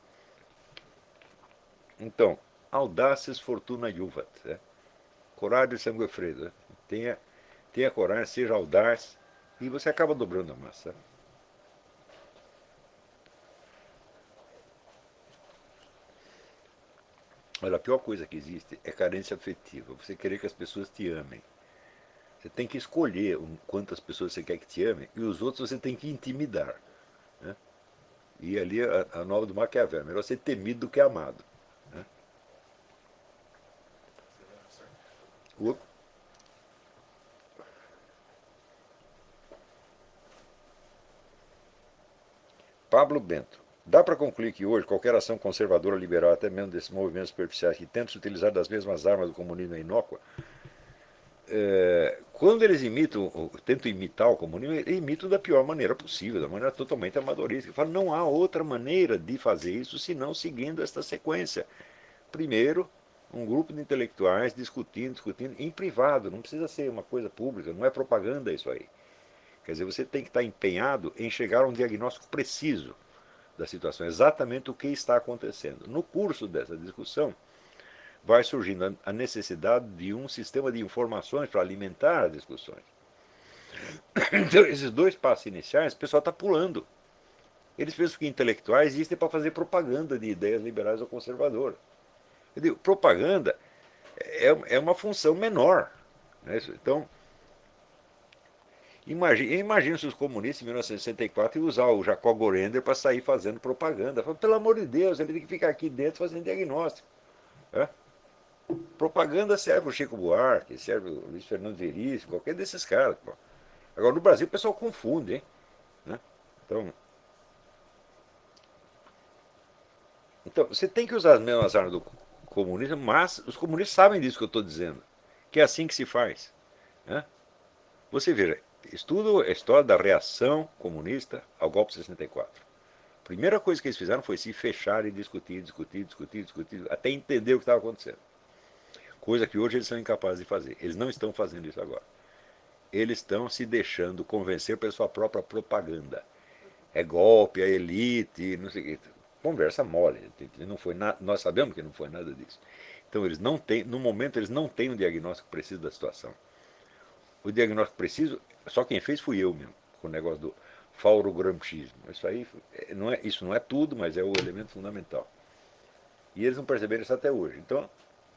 Então, audaces fortuna juvat. Né? Coragem e sangue fresco. Né? Tenha coragem, seja audaz, e você acaba dobrando a massa. Olha, a pior coisa que existe é carência afetiva. Você querer que as pessoas te amem. Você tem que escolher quantas pessoas você quer que te amem e os outros você tem que intimidar. Né? E ali a nova do Maquiavel, melhor ser temido do que amado. Né? O Pablo Bento. Dá para concluir que hoje qualquer ação conservadora, liberal, até mesmo desses movimentos superficiais que tentam se utilizar das mesmas armas do comunismo é inócua, quando eles tentam imitar o comunismo, eles imitam da pior maneira possível, da maneira totalmente amadorista. Falam, não há outra maneira de fazer isso senão seguindo esta sequência. Primeiro, um grupo de intelectuais discutindo em privado, não precisa ser uma coisa pública, não é propaganda isso aí. Quer dizer, você tem que estar empenhado em chegar a um diagnóstico preciso da situação, exatamente o que está acontecendo. No curso dessa discussão, vai surgindo a necessidade de um sistema de informações para alimentar as discussões. Então, esses dois passos iniciais, o pessoal está pulando. Eles pensam que intelectuais existem para fazer propaganda de ideias liberais ou conservadoras. Eu digo, propaganda é uma função menor. Né? Então, imagina se os comunistas em 1964 iam usar o Jacó Gorender para sair fazendo propaganda. Falo, pelo amor de Deus, ele tem que ficar aqui dentro fazendo diagnóstico. Né? Propaganda serve o Chico Buarque, serve o Luiz Fernando Veríssimo, qualquer desses caras. Pô. Agora no Brasil o pessoal confunde, hein? Né? Então, você tem que usar as mesmas armas do comunismo, mas os comunistas sabem disso que eu estou dizendo, que é assim que se faz. Né? Você veja, estuda a história da reação comunista ao golpe de 64. A primeira coisa que eles fizeram foi se fechar e discutir, até entender o que estava acontecendo. Coisa que hoje eles são incapazes de fazer. Eles não estão fazendo isso agora. Eles estão se deixando convencer pela sua própria propaganda. É golpe, é elite, não sei o que. Conversa mole. Não foi nós sabemos que não foi nada disso. Então eles não têm, no momento eles não têm um diagnóstico preciso da situação. O diagnóstico preciso, só quem fez fui eu mesmo, com o negócio do faurogramchismo. Isso não é tudo, mas é o elemento fundamental. E eles não perceberam isso até hoje. Então,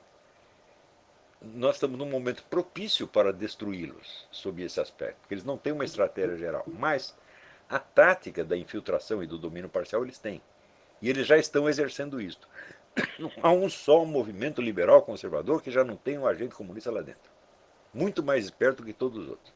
nós estamos num momento propício para destruí-los sob esse aspecto, porque eles não têm uma estratégia geral, mas a tática da infiltração e do domínio parcial eles têm. E eles já estão exercendo isso. Não há um só movimento liberal conservador que já não tenha um agente comunista lá dentro. Muito mais esperto que todos os outros.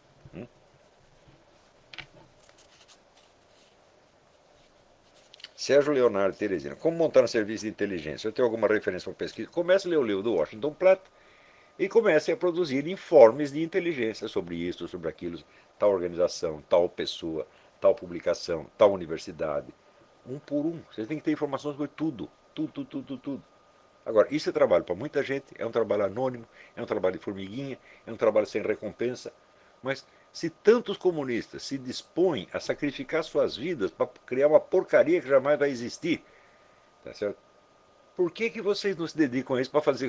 Sérgio Leonardo Teresina. Como montar um serviço de inteligência? Eu tenho alguma referência para pesquisa? Comece a ler o livro do Washington Platt e comece a produzir informes de inteligência sobre isso, sobre aquilo, tal organização, tal pessoa, tal publicação, tal universidade. Um por um. Vocês têm que ter informações sobre tudo. Tudo. Agora, isso é trabalho para muita gente, é um trabalho anônimo, é um trabalho de formiguinha, é um trabalho sem recompensa. Mas se tantos comunistas se dispõem a sacrificar suas vidas para criar uma porcaria que jamais vai existir, tá certo? Por que vocês não se dedicam a isso para fazer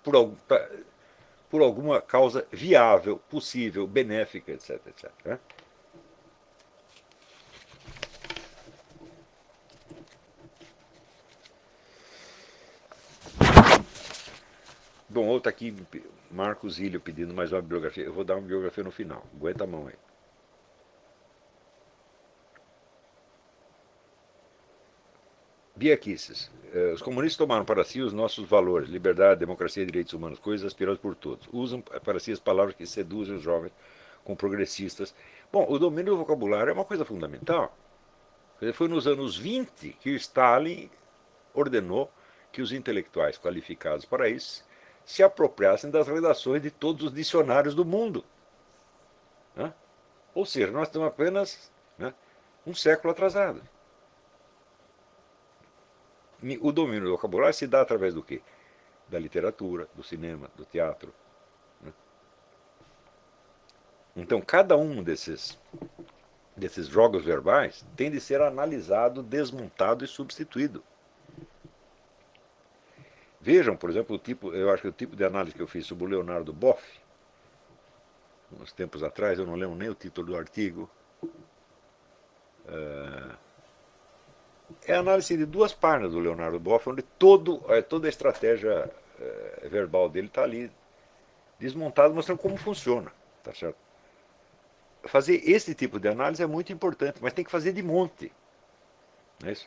por alguma causa viável, possível, benéfica, etc. Né? Bom, outro aqui, Marcos Ilho pedindo mais uma bibliografia. Eu vou dar uma bibliografia no final. Aguenta a mão aí. Bia Kicis. Os comunistas tomaram para si os nossos valores, liberdade, democracia e direitos humanos, coisas aspiradas por todos. Usam para si as palavras que seduzem os jovens com progressistas. Bom, o domínio do vocabulário é uma coisa fundamental. Foi nos anos 20 que o Stalin ordenou que os intelectuais qualificados para isso se apropriassem das redações de todos os dicionários do mundo. Né? Ou seja, nós estamos apenas um século atrasados. O domínio do vocabulário se dá através do quê? Da literatura, do cinema, do teatro. Né? Então, cada um desses jogos verbais tem de ser analisado, desmontado e substituído. Vejam, por exemplo, eu acho que o tipo de análise que eu fiz sobre o Leonardo Boff, uns tempos atrás, eu não lembro nem o título do artigo. É a análise de duas páginas do Leonardo Boff, onde toda a estratégia verbal dele está ali desmontada, mostrando como funciona. Tá certo? Fazer esse tipo de análise é muito importante, mas tem que fazer de monte. Não é isso?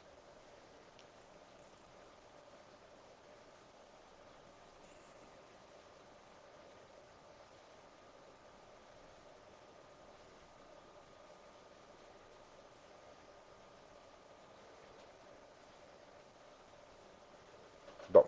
Bom,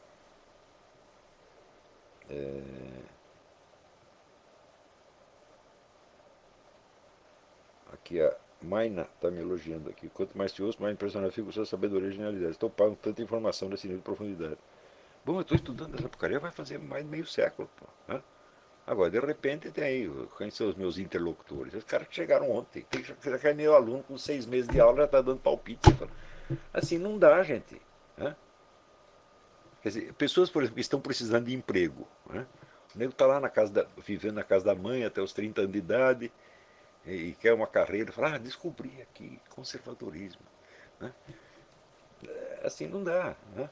aqui a Maina está me elogiando aqui. Quanto mais te ouço, mais impressionado fico com sua sabedoria e genialidade. Estou pago tanta informação desse nível de profundidade. Bom, eu estou estudando essa porcaria, vai fazer mais de meio século. Pô, né? Agora, de repente, tem aí, quem são os meus interlocutores? Os caras que chegaram ontem. Tem que é meu aluno com 6 meses de aula já está dando palpite. Assim não dá, gente. Né? Quer dizer, pessoas, por exemplo, que estão precisando de emprego. Né? O nego está lá vivendo na casa da mãe até os 30 anos de idade e quer uma carreira. Fala, descobri aqui conservadorismo. Né? Assim não dá. Né?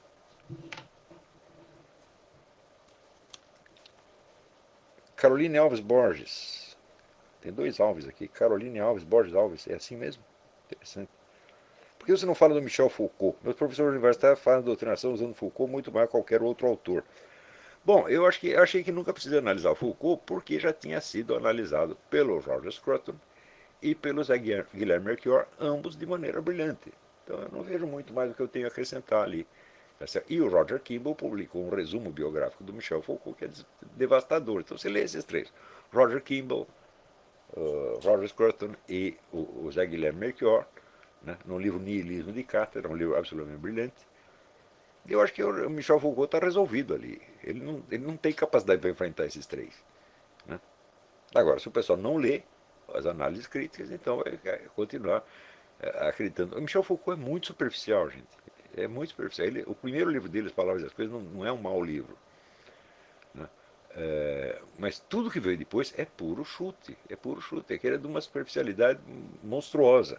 Caroline Alves Borges. Tem dois Alves aqui. Caroline Alves, Borges Alves. É assim mesmo? Interessante. Por que você não fala do Michel Foucault? Meus professores universitários falam de doutrinação usando Foucault muito mais que qualquer outro autor. Bom, eu achei que nunca precisei analisar o Foucault porque já tinha sido analisado pelo Roger Scruton e pelo Zé Guilherme Melchior, ambos de maneira brilhante. Então eu não vejo muito mais o que eu tenho a acrescentar ali. E o Roger Kimball publicou um resumo biográfico do Michel Foucault que é devastador. Então você lê esses três: Roger Kimball, Roger Scruton e o Zé Guilherme Melchior, né, no livro Nihilismo de Cátedra, um livro absolutamente brilhante. Eu acho que o Michel Foucault está resolvido ali. Ele não tem capacidade para enfrentar esses três. Né? Agora, se o pessoal não lê as análises críticas, então vai continuar acreditando. O Michel Foucault é muito superficial, gente. É muito superficial. O primeiro livro dele, As Palavras e as Coisas, não é um mau livro. Né? Mas tudo que veio depois é puro chute. É puro chute. Aquele é de uma superficialidade monstruosa.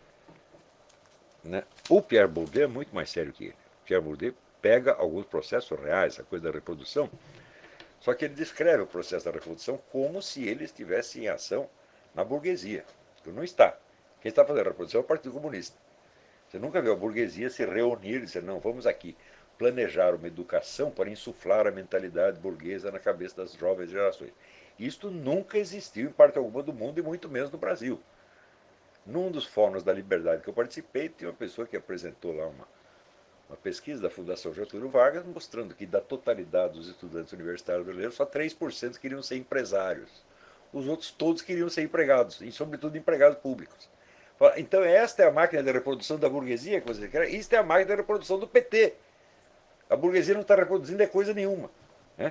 Né? O Pierre Bourdieu é muito mais sério que ele. O Pierre Bourdieu pega alguns processos reais, a coisa da reprodução, só que ele descreve o processo da reprodução como se ele estivesse em ação na burguesia. Então não está. Quem está fazendo a reprodução é o Partido Comunista. Você nunca viu a burguesia se reunir e dizer, não, vamos aqui planejar uma educação para insuflar a mentalidade burguesa na cabeça das jovens gerações. Isto nunca existiu em parte alguma do mundo e muito menos no Brasil. Num dos fóruns da liberdade que eu participei, tinha uma pessoa que apresentou lá uma pesquisa da Fundação Getúlio Vargas mostrando que da totalidade dos estudantes universitários brasileiros, só 3% queriam ser empresários. Os outros todos queriam ser empregados, e sobretudo empregados públicos. Então esta é a máquina de reprodução da burguesia que você quer, isto é a máquina de reprodução do PT. A burguesia não está reproduzindo coisa nenhuma. Né?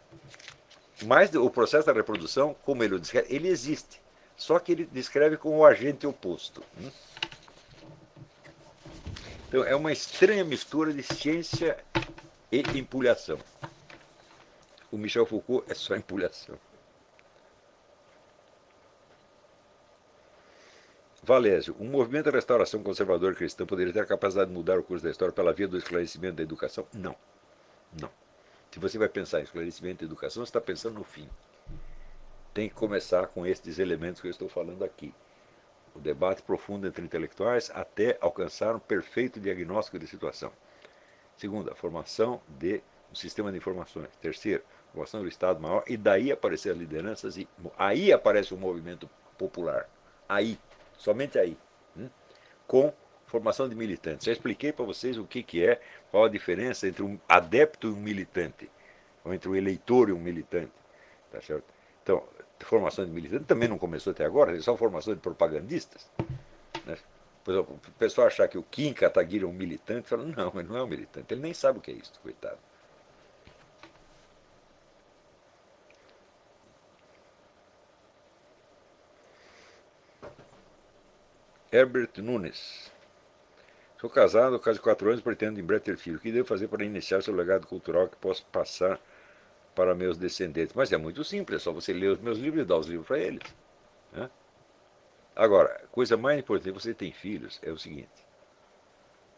Mas o processo da reprodução, como ele o descreve, ele existe. Só que ele descreve como o agente oposto. Então é uma estranha mistura de ciência e empulhação. O Michel Foucault é só empulhação. Valésio, um movimento de restauração conservador cristã poderia ter a capacidade de mudar o curso da história pela via do esclarecimento da educação? Não. Não. Se você vai pensar em esclarecimento da educação, você está pensando no fim. Tem que começar com estes elementos que eu estou falando aqui. O debate profundo entre intelectuais até alcançar um perfeito diagnóstico de situação. Segundo, a formação de um sistema de informações. Terceiro, a formação do Estado Maior. E daí aparecer as lideranças. E aí aparece o movimento popular. Aí. Somente aí. Com formação de militantes. Já expliquei para vocês o que é, qual a diferença entre um adepto e um militante. Ou entre um eleitor e um militante. Tá certo? Então, formação de militante também não começou até agora, é só formação de propagandistas. Né? O pessoal achar que o Kim Kataguiri é um militante, fala, não, ele não é um militante, ele nem sabe o que é isso, coitado. Herbert Nunes. Sou casado, caso de 4 anos, pretendo em breve ter filho. O que devo fazer para iniciar seu legado cultural que posso passar para meus descendentes? Mas é muito simples, é só você ler os meus livros e dar os livros para eles. Né? Agora, coisa mais importante, você tem filhos, é o seguinte.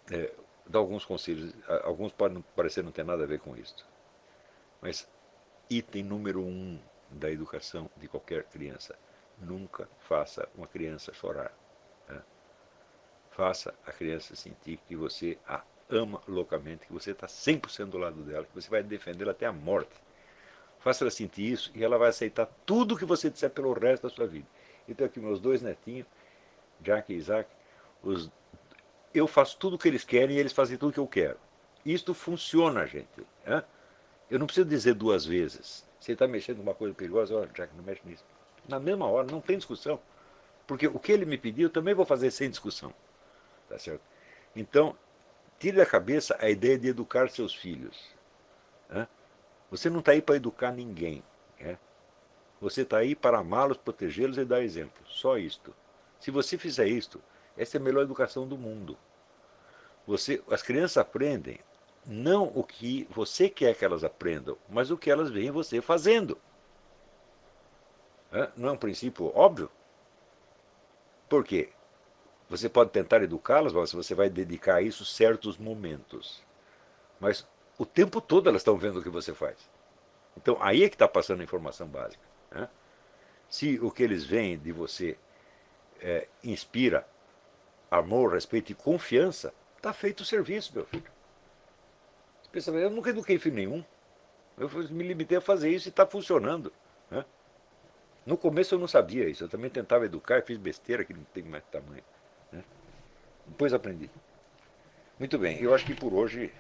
dar alguns conselhos. Alguns podem parecer não ter nada a ver com isso. Mas item número um da educação de qualquer criança: nunca faça uma criança chorar. Né? Faça a criança sentir que você a ama loucamente, que você está 100% do lado dela, que você vai defendê-la até a morte. Faça ela sentir isso e ela vai aceitar tudo que você disser pelo resto da sua vida. Então aqui meus dois netinhos, Jack e Isaac, eu faço tudo o que eles querem e eles fazem tudo o que eu quero. Isto funciona, gente. Né? Eu não preciso dizer duas vezes. Se ele está mexendo com uma coisa perigosa, olha, Jack, não mexe nisso. Na mesma hora, não tem discussão. Porque o que ele me pediu, eu também vou fazer sem discussão. Tá certo? Então, tire da cabeça a ideia de educar seus filhos. Né? Você não está aí para educar ninguém. Né? Você está aí para amá-los, protegê-los e dar exemplo. Só isto. Se você fizer isto, essa é a melhor educação do mundo. As crianças aprendem não o que você quer que elas aprendam, mas o que elas veem você fazendo. Não é um princípio óbvio? Por quê? Você pode tentar educá-las, mas você vai dedicar a isso certos momentos. Mas o tempo todo elas estão vendo o que você faz. Então aí é que está passando a informação básica. Né? Se o que eles veem de você inspira amor, respeito e confiança, está feito o serviço, meu filho. Você pensa, eu nunca eduquei filho nenhum. Eu me limitei a fazer isso e está funcionando. Né? No começo eu não sabia isso. Eu também tentava educar e fiz besteira que não tem mais tamanho. Né? Depois aprendi. Muito bem, eu acho que por hoje.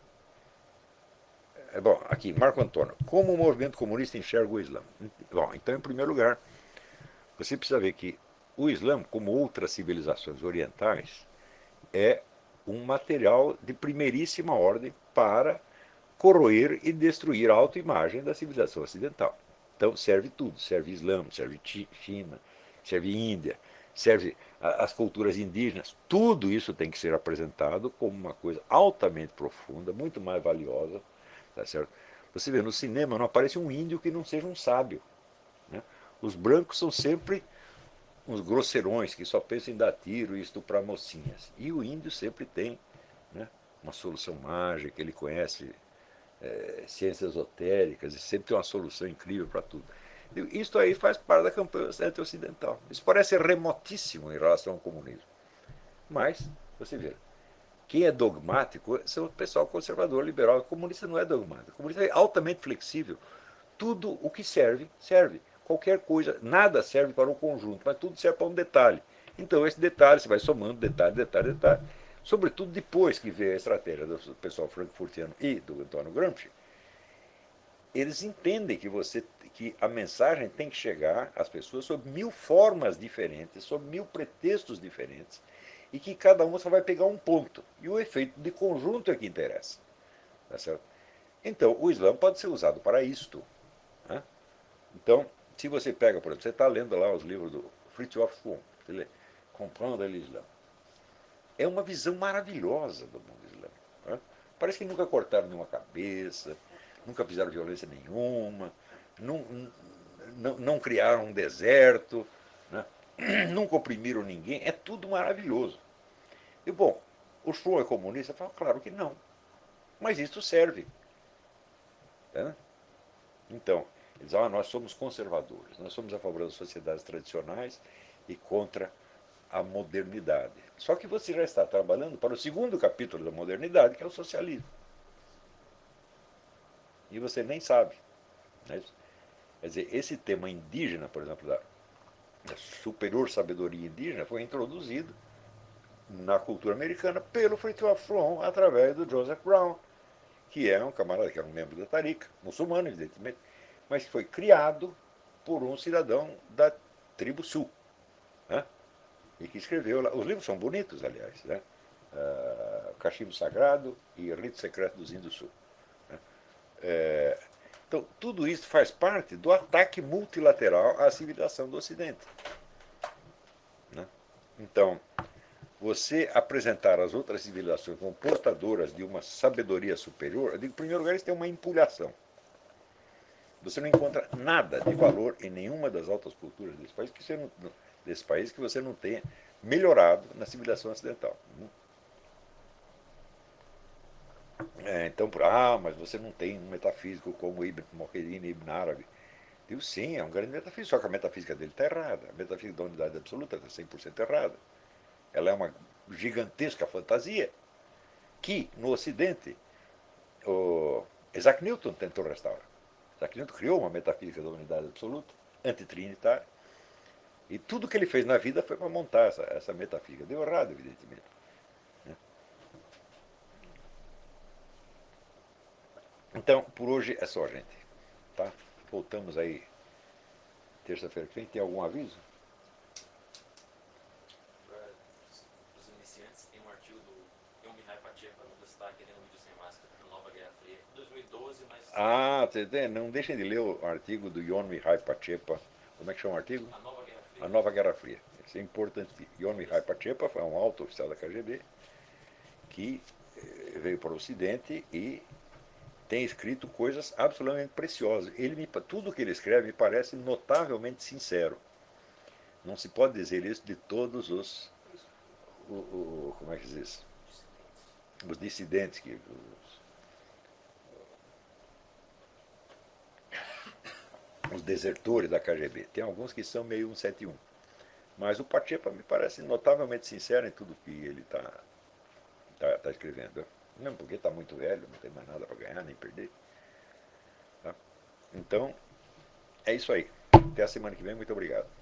Bom, aqui, Marco Antônio. Como o movimento comunista enxerga o Islã? Bom, então, em primeiro lugar, você precisa ver que o Islã, como outras civilizações orientais, é um material de primeiríssima ordem para corroer e destruir a autoimagem da civilização ocidental. Então serve tudo, serve Islã, serve China, serve Índia, serve as culturas indígenas. Tudo isso tem que ser apresentado como uma coisa altamente profunda, muito mais valiosa. Tá certo? Você vê, no cinema não aparece um índio que não seja um sábio. Né? Os brancos são sempre uns grosseirões que só pensam em dar tiro e estuprar mocinhas. E o índio sempre tem, né, uma solução mágica, ele conhece ciências esotéricas e sempre tem uma solução incrível para tudo. Isso aí faz parte da campanha ocidental. Isso parece remotíssimo em relação ao comunismo. Mas, você vê, quem é dogmático é o pessoal conservador, liberal. O comunista não é dogmático. O comunista é altamente flexível. Tudo o que serve, serve. Qualquer coisa, nada serve para um conjunto, mas tudo serve para um detalhe. Então, esse detalhe, você vai somando detalhe, detalhe, detalhe. Sobretudo depois que vê a estratégia do pessoal frankfurtiano e do Antônio Gramsci, eles entendem que a mensagem tem que chegar às pessoas sob 1000 formas diferentes, sob 1000 pretextos diferentes, e que cada uma só vai pegar um ponto. E o efeito de conjunto é que interessa. Tá certo? Então, o Islã pode ser usado para isto. Né? Então, se você pega, por exemplo, você está lendo lá os livros do Fritjof Schuon, você lê Comprendre l'Islam. É uma visão maravilhosa do mundo islâmico. Né? Parece que nunca cortaram nenhuma cabeça, nunca fizeram violência nenhuma, não criaram um deserto, né? Nunca oprimiram ninguém. É tudo maravilhoso. E, bom, o Schuon é comunista? Fala, claro que não. Mas isso serve. Né? Então, eles falam, nós somos conservadores, nós somos a favor das sociedades tradicionais e contra a modernidade. Só que você já está trabalhando para o segundo capítulo da modernidade, que é o socialismo. E você nem sabe. Né? Quer dizer, esse tema indígena, por exemplo, da superior sabedoria indígena, foi introduzido na cultura americana pelo Fritjof Schuon através do Joseph Brown, que é um camarada, que é um membro da Tariqa, muçulmano, evidentemente, mas que foi criado por um cidadão da tribo sul. Né? E que escreveu lá. Os livros são bonitos, aliás. Né? Cachimbo Sagrado e Rito Secreto dos Índios Sul. Né? Então, tudo isso faz parte do ataque multilateral à civilização do Ocidente. Né? Então, você apresentar as outras civilizações como portadoras de uma sabedoria superior, eu digo, em primeiro lugar, eles têm uma empulhação. Você não encontra nada de valor em nenhuma das altas culturas desse país que você não tenha melhorado na civilização ocidental. Então, mas você não tem um metafísico como Ibn Muhyiddin Ibn Arabi. Digo, sim, é um grande metafísico, só que a metafísica dele está errada. A metafísica da unidade absoluta está 100% errada. Ela é uma gigantesca fantasia que, no Ocidente, o Isaac Newton tentou restaurar. Isaac Newton criou uma metafísica da unidade absoluta, antitrinitária, e tudo que ele fez na vida foi para montar essa metafísica. Deu errado, evidentemente. Então, por hoje é só, gente. Tá? Voltamos aí terça-feira que vem. Tem algum aviso? Para os iniciantes, tem um artigo do Yom Mihai Pacheco no destaque ali no vídeo sem máscara, na Nova Guerra Fria, 2012, mas. Não deixem de ler o artigo do Yon Mihai Pachepa. Como é que chama o artigo? A Nova Guerra Fria. A Nova Guerra Fria. Isso é importante. Yon Mihai Pachepa foi um alto oficial da KGB que veio para o Ocidente e tem escrito coisas absolutamente preciosas. Tudo que ele escreve me parece notavelmente sincero. Não se pode dizer isso de todos os. Como é que se diz? Os dissidentes, os desertores da KGB. Tem alguns que são meio 171. Mas o Pachepa me parece notavelmente sincero em tudo que ele está escrevendo. Não, porque está muito velho, não tem mais nada para ganhar nem perder. Tá? Então, é isso aí. Até a semana que vem, muito obrigado.